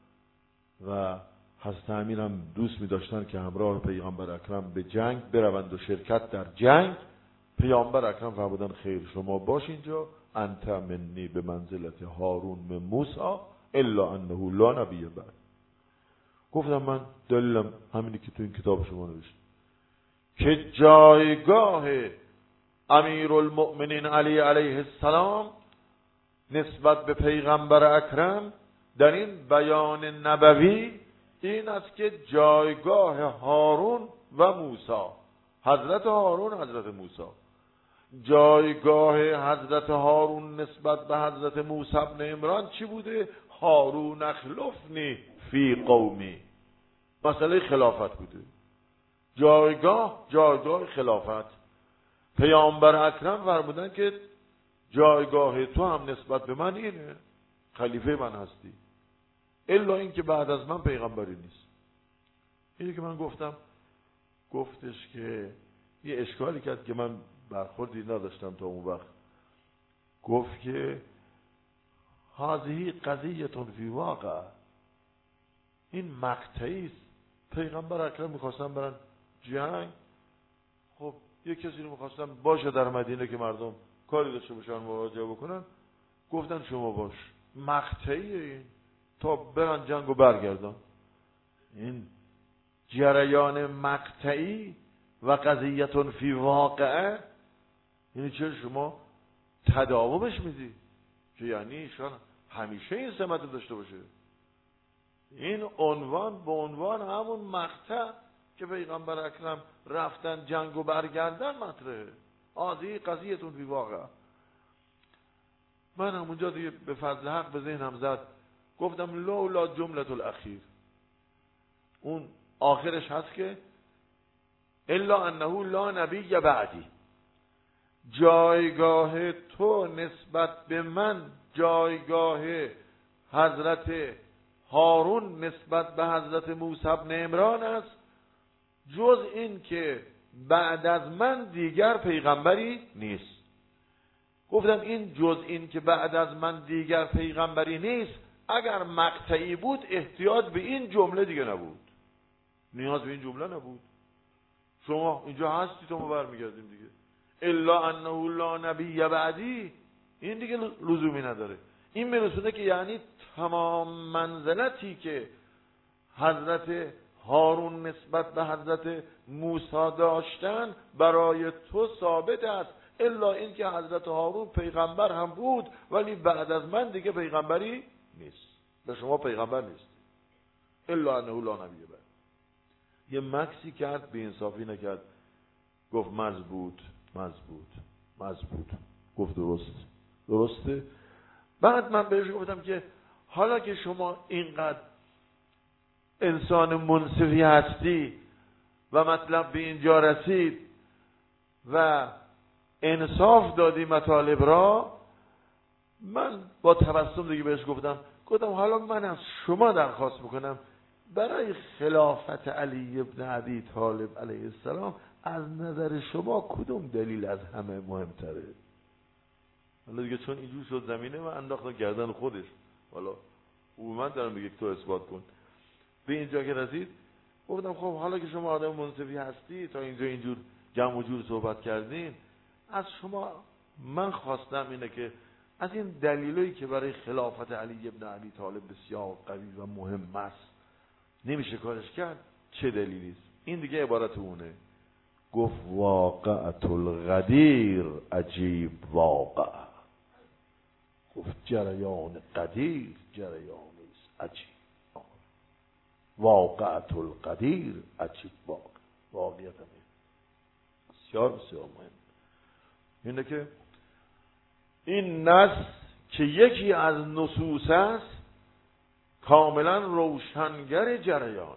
A: و حضرت امیرم دوست می‌داشتن که همراه پیامبر اکرم به جنگ بروند و شرکت در جنگ. پیامبر اکرم فرمودن خیر شما باش اینجا، انت منی به منزلت هارون من موسی الا انه لا نبی بعد. گفتم من دلیلم همینی که تو این کتاب شما نوشته که جایگاه امیرالمؤمنین علی علیه السلام نسبت به پیغمبر اکرم در این بیان نبوی این است که جایگاه هارون و موسی، حضرت هارون حضرت موسی، جایگاه حضرت هارون نسبت به حضرت موسی ابن عمران چی بوده؟ هارون اخلفنی فی قومی، مسئله خلافت بوده. جایگاه خلافت. پیامبر اکرم فرمودن که جایگاه تو هم نسبت به من اینه، خلیفه من هستی، الا این که بعد از من پیغمبری نیست. اینی که من گفتم گفتش که یه اشکالی کرد که من برخوردی نداشتم تا اون وقت. گفت که هذه قضیه فی واقع، این مقطعی است. پیغمبر اکرم میخواستن برن جنگ، خب یه کسی رو میخواستن باشه در مدینه که مردم کاری داشته باشن مراجعه بکنن، گفتن شما باش. مقطعی این تا برن جنگ و برگردن. این جریان مقطعی و قضیه فی واقعه، یعنی چرا شما تداومش میدی که یعنی ایشان همیشه این سمت داشته باشه. این عنوان به عنوان همون مقطع که پیغمبر اکرم رفتن جنگ و برگردن مطرحه. آذی قضیه‌تون فی واقع. من همونجا دیگه به فضل حق به ذهنم زد، گفتم لولا جملة الاخیر، اون آخرش هست که الا انه لا نبی بعدی، جایگاه تو نسبت به من جایگاه حضرت هارون نسبت به حضرت موسی بن عمران است، جز این که بعد از من دیگر پیغمبری نیست. گفتم این جز این که بعد از من دیگر پیغمبری نیست، اگر مقطعی بود احتیاج به این جمله دیگه نبود، نیاز به این جمله نبود. شما اینجا هستی تو ما برمیگردیم دیگه. الا انه لا نبی بعدی، این دیگه لزومی نداره. این میرسونه که یعنی تمام منزلتی که حضرت هارون نسبت به حضرت موسی داشتن برای تو ثابت است، الا این که حضرت هارون پیغمبر هم بود ولی بعد از من دیگه پیغمبری نیست، به شما پیغمبر نیست. الا انه لا نبی بعد. یه مکسی کرد، بی انصافی نکرد، گفت مظبوط. گفت درسته. بعد من بهش گفتم که حالا که شما اینقدر انسان منصفی هستی و مطلب به اینجا رسید و انصاف دادی مطالب را، من با تبسم دیگه بهش گفتم حالا من از شما درخواست میکنم برای خلافت علی ابن ابی طالب علیه السلام از نظر شما کدوم دلیل از همه مهمتره؟ حالا دیگه چون اینجور شد زمینه و انداخت گردن خودش، حالا او من دارم بگه تو اثبات کن. به اینجا که رسید گفتم خب حالا که شما آدم منصفی هستی، تا اینجا اینجور جمع و جور صحبت کردین، از شما من خواستم اینه که از این دلیلی که برای خلافت علی ابن ابی طالب بسیار قوی و مهم است نمیشه کارش کرد، چه دلیلی است؟ این دیگه عبارت اونه. گفت واقعة القدیر عجیب واقع. گفت جریان قدیر جریانی است عجیب. واقعة القدیر عجیب واقع. واقعیت بسیار بسیار مهم اینه که این نص که یکی از نصوص است کاملا روشنگر جریانه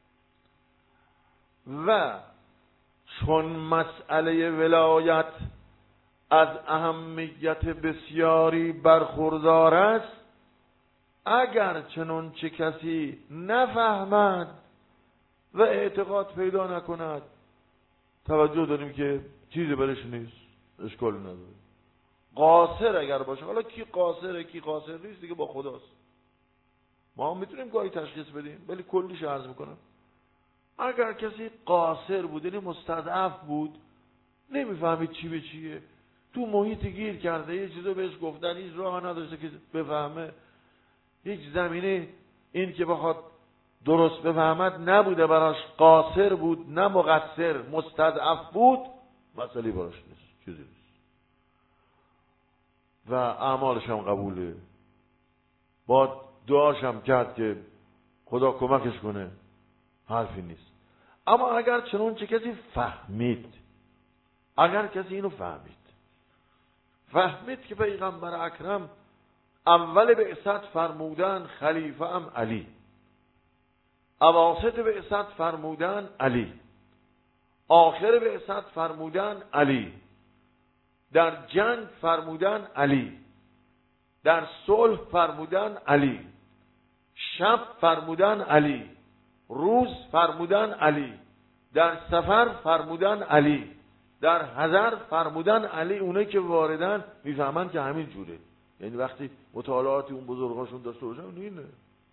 A: و چون مسئله ولایت از اهمیت بسیاری برخوردار است، اگر چنون چه کسی نفهمد و اعتقاد پیدا نکند، توجه داریم که چیزی برش نیست، اشکالی نداره. قاصر اگر باشه، حالا کی قاصره کی قاصر نیست دیگه با خداست، ما هم میتونیم گاهی تشخیص بدیم ولی کلیش عرض میکنم. اگر کسی قاصر بود یعنی مستضعف بود، نمیفهمید چی به چیه، تو محیط گیر کرده، یه چیزو بهش گفتن هیچ راه نداشته که بفهمه، هیچ زمینه این که بخواد درست بفهمد نبوده براش، قاصر بود نه مقصر، مستضعف بود، مسئله براش نیست، چیزی نیست و اعمالش هم قبوله، با دعاش هم کرد که خدا کمکش کنه، حرفی نیست. اما اگر چنون چه کسی فهمید، اگر کسی اینو فهمید که پیغمبر اکرم اول بعثت فرمودن خلیفه ام علی، اواسط بعثت فرمودن علی، آخر بعثت فرمودن علی، در جنگ فرمودن علی، در صلح فرمودن علی، شب فرمودن علی، روز فرمودن علی، در سفر فرمودن علی، در حضر فرمودن علی. اونایی که واردن میفهمن که همین جوره. یعنی وقتی مطالعاتی اون بزرگاشون داشته باشن اینه.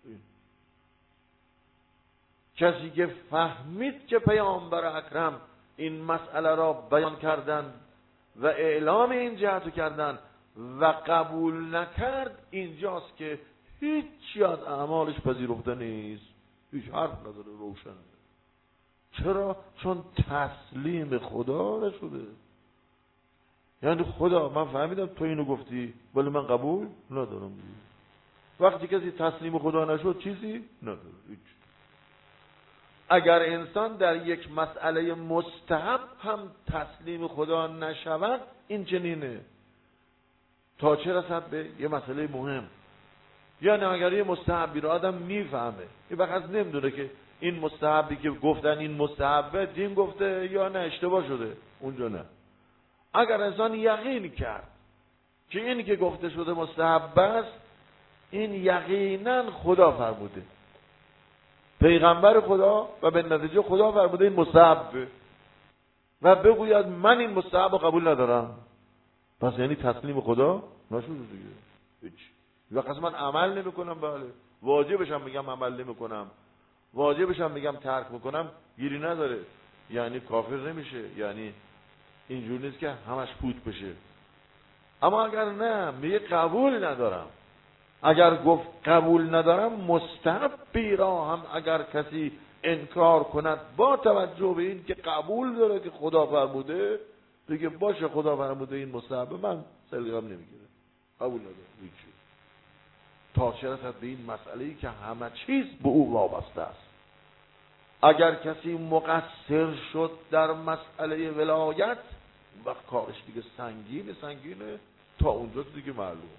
A: کسی که فهمید که پیامبر اکرم این مسئله را بیان کردن و اعلام این جهت کردن و قبول نکرد، اینجاست که هیچی از اعمالش پذیرفته نیست، هیچ حرف نداره، روشن. چرا؟ چون تسلیم خدا نشده. یعنی خدا من فهمیدم تو اینو گفتی ولی من قبول ندارم. وقتی کسی تسلیم خدا نشد چیزی نداره. هیچ. اگر انسان در یک مسئله مستحب هم تسلیم خدا نشود، این چنینه تا چه رسد به یه مسئله مهم. یعنی اگر یه مستحبی رو آدم میفهمه، این وقت نمیدونه که این مستحبی که گفتن این مستحبه دین گفته یا نه اشتباه شده، اونجا نه. اگر انسان یقین کرد که این که گفته شده مستحب است، این یقینا خدا فرموده، پیغمبر خدا و به نتیجه خدا فرموده این مستحب، و بگوید من این مستحب رو قبول ندارم، پس یعنی تسلیم خدا نشده دیگه. هیچ. وقت من عمل نمی کنم، بله واجبشم میگم عمل نمی کنم، واجبشم میگم ترک میکنم، گیری نداره، یعنی کافر نمیشه، یعنی اینجور نیست که همش پوت بشه. اما اگر نه میگه قبول ندارم، اگر گفت قبول ندارم، مستحبی را هم اگر کسی انکار کند با توجه به این که قبول داره که خدا فرموده، دیگه باشه خدا فرموده این مستحب، من سلیقه‌ام نمیگیره، قبول ندارم. هیچی. تا چه رسد به این مسئله‌ای که همه چیز به او وابسته است. اگر کسی مقصر شد در مسئله ولایت، وقت کارش دیگه سنگینه تا اونجا دیگه معلوم.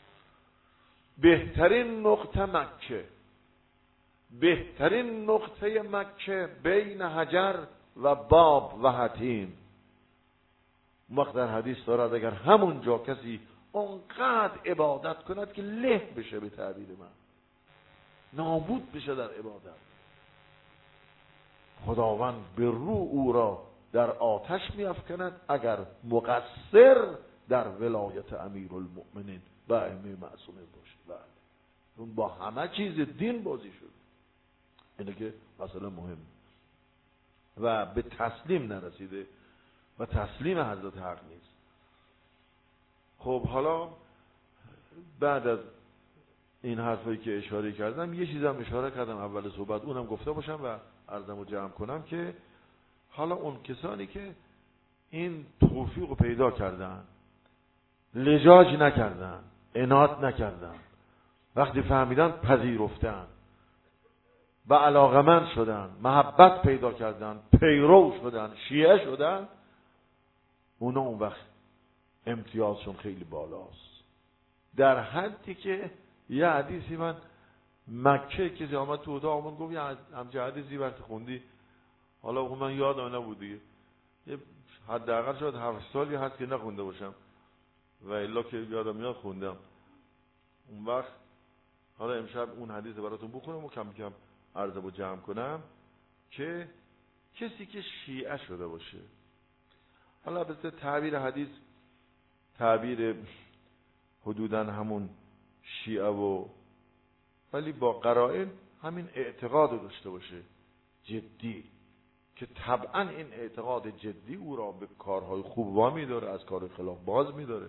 A: بهترین نقطه مکه بین حجر و باب و حتیم. وقت در حدیث دارد اگر همونجا کسی اونقدر عبادت کند که له بشه، به تعبیر من نابود بشه در عبادت، خداوند به رو او را در آتش می‌افکند اگر مقصر در ولایت امیرالمؤمنین و ائمه معصومه باشه. بله، اون با همه چیز دین بازی شد. اینه که مسئله مهم و به تسلیم نرسیده و تسلیم حضرت حق نیست. خب حالا بعد از این حرفایی که اشاره کردم، یه چیزم اشاره کردم اول صحبت، اونم گفته باشم و عرضمو جمع کنم که حالا اون کسانی که این توفیق رو پیدا کردن، لجاج نکردن، عناد نکردن، وقتی فهمیدن پذیرفتن و علاقمند شدن، محبت پیدا کردن، پیرو شدن، شیعه شدن، اونا اون وقت امتیازشون خیلی بالاست. در حدی که یه حدیثی من مکه کسی آمد تو اتاق من گفت یه همچه حدیثی وقت خوندی، حالا من یادم نبود دیگه، یه حداقل شاید 7 سالی هست که نخونده باشم و الا که یادم میاد خوندم. اون وقت حالا امشب اون حدیث براتون بخونم و کم کم عرضمو جمع کنم که کسی که شیعه شده باشه، حالا به تعبیر حدیث تعبیر حدوداً همون شیعه و ولی با قرائن همین اعتقاد رو داشته باشه جدی، که طبعا این اعتقاد جدی او را به کارهای خوب وامی داره، از کار خلاف باز می‌داره.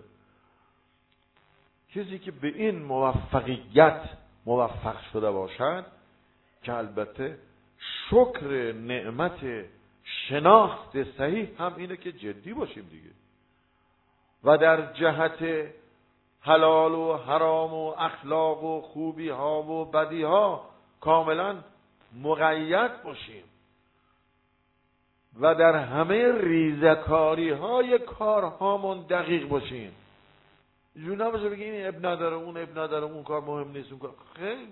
A: کسی که به این موفقیت موفق شده باشد، که البته شکر نعمت شناخت صحیح هم اینه که جدی باشیم دیگه و در جهت حلال و حرام و اخلاق و خوبی ها و بدی ها کاملا مقید باشیم و در همه ریزکاری های کارهامون دقیق باشیم. جون نباشه بگی این اب نداره، اون اب نداره، اون کار مهم نیست، اون کار خیلی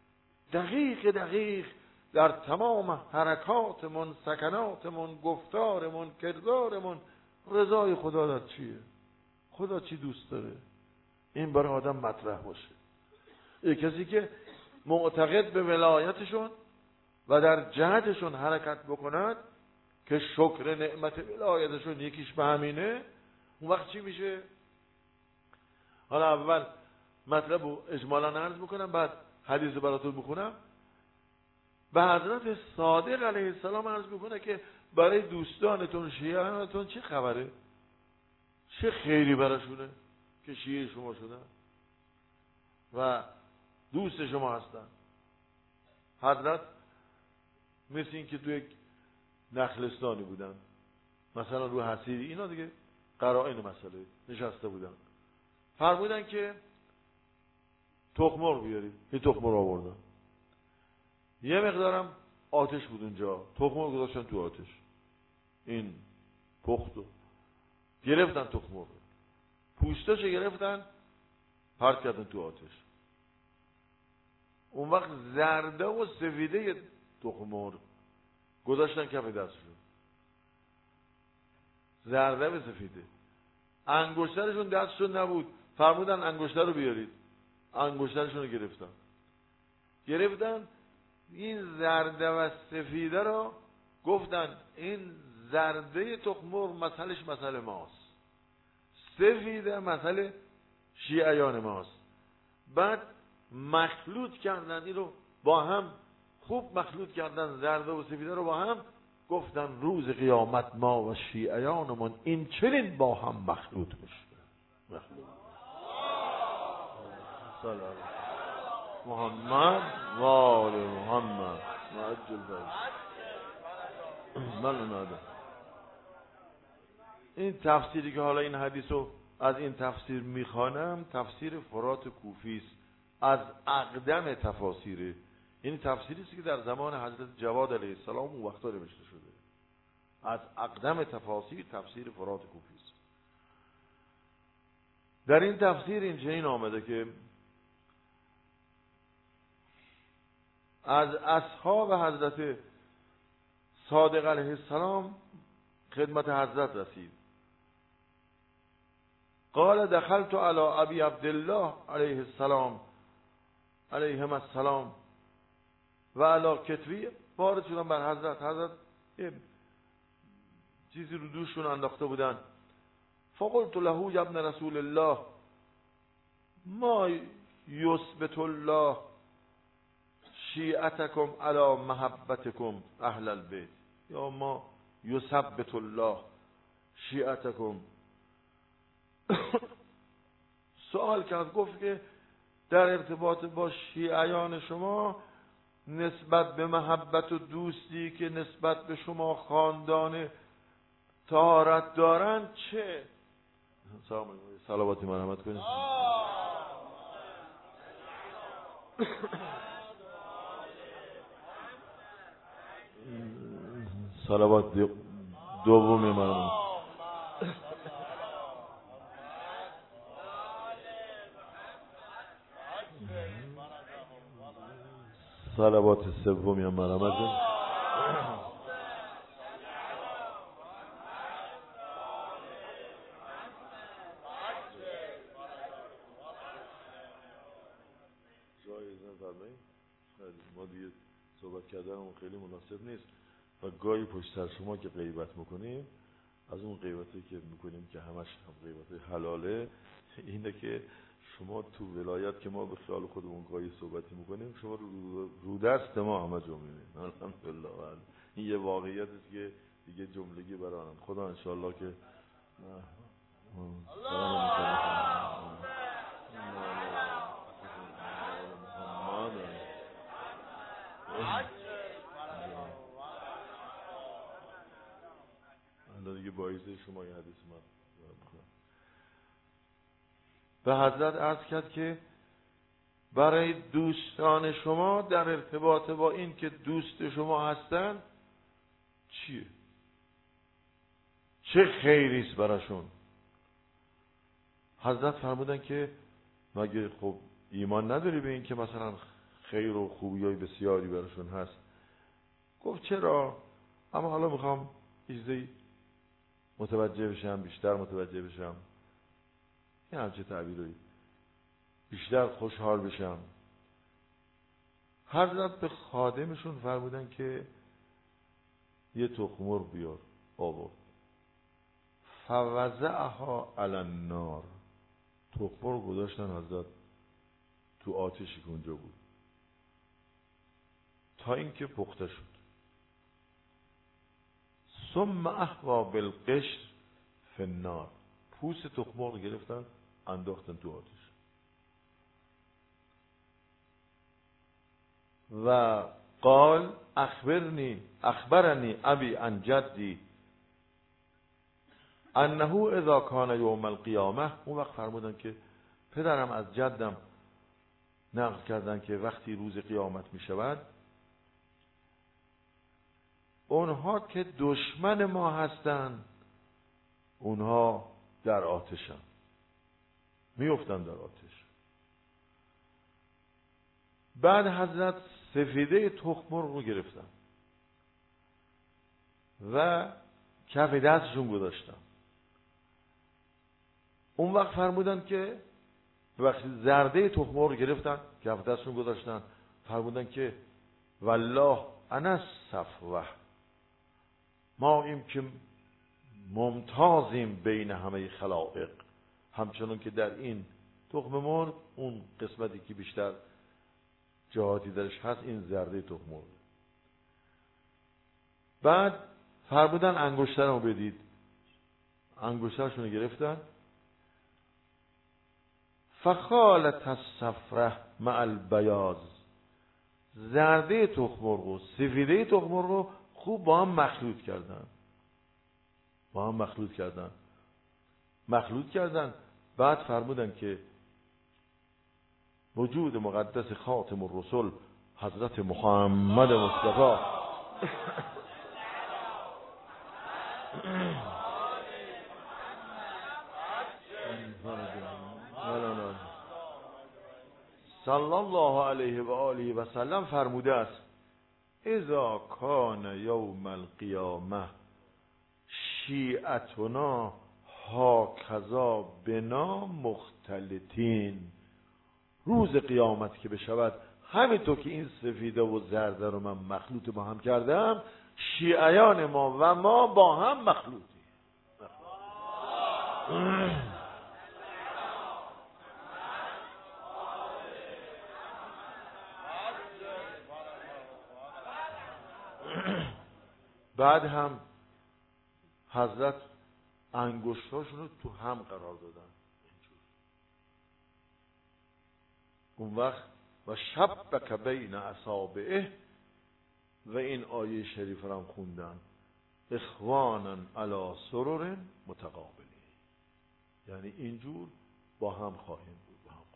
A: دقیق در تمام حرکاتمون، سکناتمون، گفتارمون، کردارمون رضای خدا در چیه، خدا چی دوست داره، این برای آدم مطرح باشه. کسی که معتقد به ولایتشون و در جهتشون حرکت بکند، که شکر نعمت ولایتشون یکیش به همینه، اون وقت چی میشه؟ حالا اول مطلب رو اجمالا عرض میکنم، بعد حدیث رو براتون بخونم. به حضرت صادق علیه السلام عرض میکنه که برای دوستانتون شیعانتون چه خبره؟ چه خیری براشونه که شیعه شما شدن و دوست شما هستن؟ حضرت مثل این که توی یک نخلستانی بودن، مثلا رو حصیری، اینا دیگه قرائن مسئله نشسته بودن، فرمودن که تخمر بیارید. یه تخمر آوردن، یه مقدارم آتش بود اونجا، تخمر گذاشتن تو آتش، این پختو گرفتن، تخمر پوستاشو گرفتن پرت کردن تو آتش. اون وقت زرده و سفیده تخمر گذاشتن کف دستشون، زرده و سفیده. انگشترشون دستشون نبود، فرمودن انگشتر رو بیارید. انگشترشون رو گرفتن این زرده و سفیده رو گفتن این زرده تخمر مثلش مثل ماست، سفیده مثل شیعیان ماست. بعد مخلوط کردن، این رو با هم خوب مخلوط کردن، زرده و سفیده رو با هم، گفتن روز قیامت ما و شیعیانمون این چنین با هم مخلوط میشه. سلام محمد و آل محمد معجل من اومدم. این تفسیری که حالا این حدیثو از این تفسیر میخوانم تفسیر فرات کوفی است، از اقدم تفاسیره. این تفسیری است که در زمان حضرت جواد علیه السلام اون وقتا نوشته شده، از اقدم تفاسیر تفسیر فرات کوفی است. در این تفسیر این چنین آمده که از اصحاب حضرت صادق علیه السلام خدمت حضرت رسید. قال دخلت علی ابی عبدالله علیه السلام علیهم السلام و علی کتفی، وارد شدم بر حضرت یه چیزی رو دوششون انداخته بودن. فقلت له یا ابن رسول الله ما یثبت الله شیعتکم علی محبتکم اهل البیت، یا ما یثبت الله شیعتکم. سوال کرد، گفت که در ارتباط با شیعیان شما نسبت به محبت و دوستی که نسبت به شما خاندان طهارت دارن چه؟ صلواتی مرحمت کنید. صلوات دومی مرحمت. صلوات سومی مرحمت. ما دیگه صحبت کردنمون خیلی مناسب نیست و گاهی پشت سر شما که غیبت میکنیم، از اون غیبتی که میکنیم که همش هم غیبت حلاله، اینه که شما تو ولایت که ما به خیال خودمون گاهی صحبتی میکنیم، شما رو دست ما همه جا میبینید. الحمدلله. این یه واقعیت است که دیگه جملگی برانم. خدا انشاءالله که دیگه باعث شما یه حدیث من به حضرت عرض کرد که برای دوستان شما در ارتباط با این که دوست شما هستن چیه؟ چه خیریست براشون؟ حضرت فرمودن که مگه خب ایمان نداری به این که مثلا خیر و خوبیای بسیاری براشون هست؟ گفت چرا، اما حالا میخوام چیزی متوجه بشم، بیشتر متوجه بشم، یه همچه تعبیری، بیشتر خوشحال بشم. حضرت به خادمشون فرمودن که یه تخم مرغ بیار. آورد. فوضعها علی النار، تخم مرغ گذاشتن حضرت تو آتشی که اونجا بود تا اینکه پخته شد. ثم احوا بالقشر فی النار، پوست تخم مرغ گرفتن انداختن تو آتش. و قال اخبرنی ابی عن جدی انه اذا کان یوم القیامه، اون وقت فرمودن که پدرم از جدم نقل کردن که وقتی روز قیامت می شود اونها که دشمن ما هستند اونها در آتشن، میافتن در آتش. بعد حضرت سفیده تخم مرغ رو گرفتن و کف دستشون گذاشتن. اون وقت فرمودن که وقتی زرده تخم مرغ گرفتن کف دستشون گذاشتن، فرمودن که والله انا الصفوه، ما ایم که ممتازیم بین همه خلائق، همچنان که در این تخم مرغ اون قسمتی که بیشتر جهاتی درش هست این زرده تخم مرغ. بعد فرمودن انگشترمو بدید، انگشترشون رو گرفتن. فخالت الصفره مع البیاض، زرده تخم مرغ و سفیده تخم مرغ رو خوب با هم مخلوط کردن. بعد فرمودن که وجود مقدس خاتم الرسل حضرت محمد مصطفی صلی الله علیه و آله و سلم فرموده است اذا کان یوم القیامه شیعتنا هاکذا بنا مختلطین، روز قیامت که بشود همینطور که این سفیده و زرده رو من مخلوط با هم کردم، شیعیان ما و ما با هم مخلوطیم. بعد هم حضرت انگشتاشون رو تو هم قرار دادن اینجور. اون وقت و شبک بین اصابعه، و این آیه شریف رو هم خوندن اخوانا علی سرر متقابلین، یعنی اینجور با هم خواهیم بود.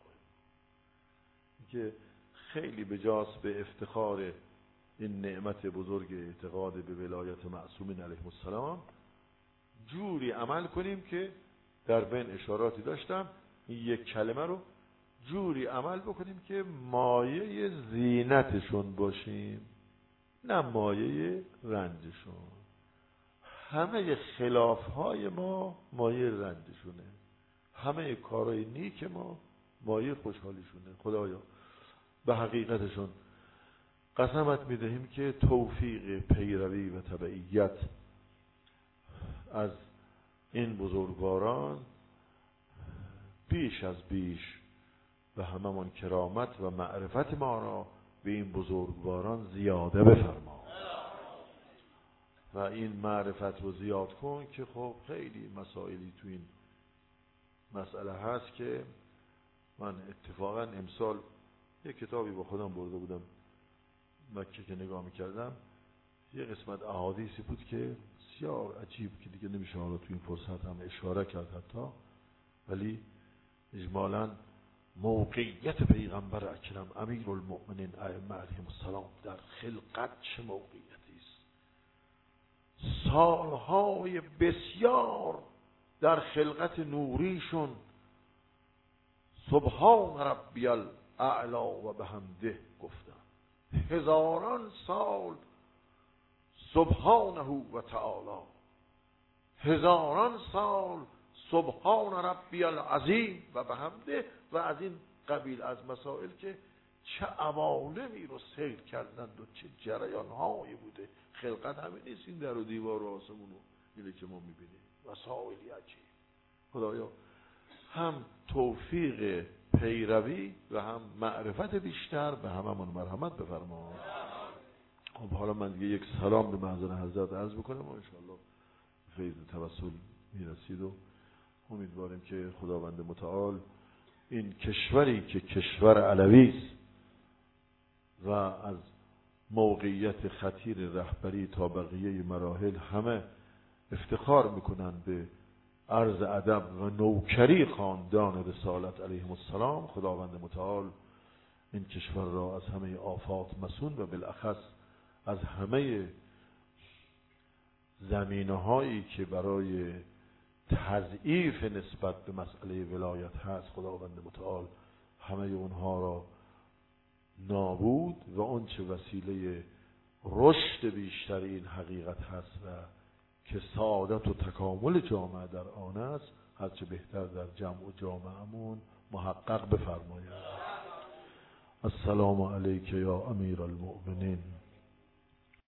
A: که خیلی بجاست به افتخار این نعمت بزرگ اعتقاد به ولایت معصومین علیهم السلام جوری عمل کنیم که در بین اشاراتی داشتم، این یک کلمه رو جوری عمل بکنیم که مایه زینتشون باشیم نه مایه رنجشون. همه خلافهای ما مایه رنجشونه، همه کارهای نیک ما مایه خوشحالیشونه. خدایا به حقیقتشون قسمت میدهیم که توفیق پیروی و تبعیت از این بزرگواران بیش از بیش و هممون کرامت و معرفت ما را به این بزرگواران زیاده بفرما و این معرفت رو زیاد کن که خب خیلی مسائلی تو این مسئله هست که من اتفاقا امسال یک کتابی با خودم برده بودم مکه که نگاه میکردم، یه قسمت احادیثی بود که بسیار عجیب که دیگه نمیشه حالا تو این فرصت هم اشاره کرد حتی، ولی اجمالاً موقعیت پیغمبر اکرم امیر المؤمنین ائمه علیهم السلام در خلقت چه موقعیتی است. سالهای بسیار در خلقت نوریشون سبحان ربی الاعلا و بحمده گفتن، هزاران سال سبحانه و تعالی، هزاران سال سبحان ربی العظیم و بحمده و از این قبیل از مسائل که چه عوالمی رو سیر کردند و چه جریان‌هایی بوده. خلقت همین نیست، این در و دیوار و آسمون و اینه که ما میبینیم. وسائلی عجیب. خدایا هم توفیق پیروی و هم معرفت بیشتر به هممون مرحمت بفرما. خب حالا من دیگه یک سلام به محضر حضرت عرض بکنم و انشاءالله فیض توسل میرسید و امیدواریم که خداوند متعال این کشوری که کشور علوی است و از موقعیت خطیر رهبری تا بقیه مراحل همه افتخار میکنن به عرض ادب و نوکری خاندان رسالت علیهم السلام، خداوند متعال این کشور را از همه آفات مصون و بالاخص از همه زمینه‌هایی که برای تضعیف نسبت به مسئله ولایت هست، خداوند متعال همه اونها را نابود و اون چه وسیله رشد بیشتر این حقیقت هست و که سعادت و تکامل جامعه در آن است، هرچه بهتر در جمع و جامعه‌مون محقق بفرماید. السلام علیک یا امیر المؤمنین.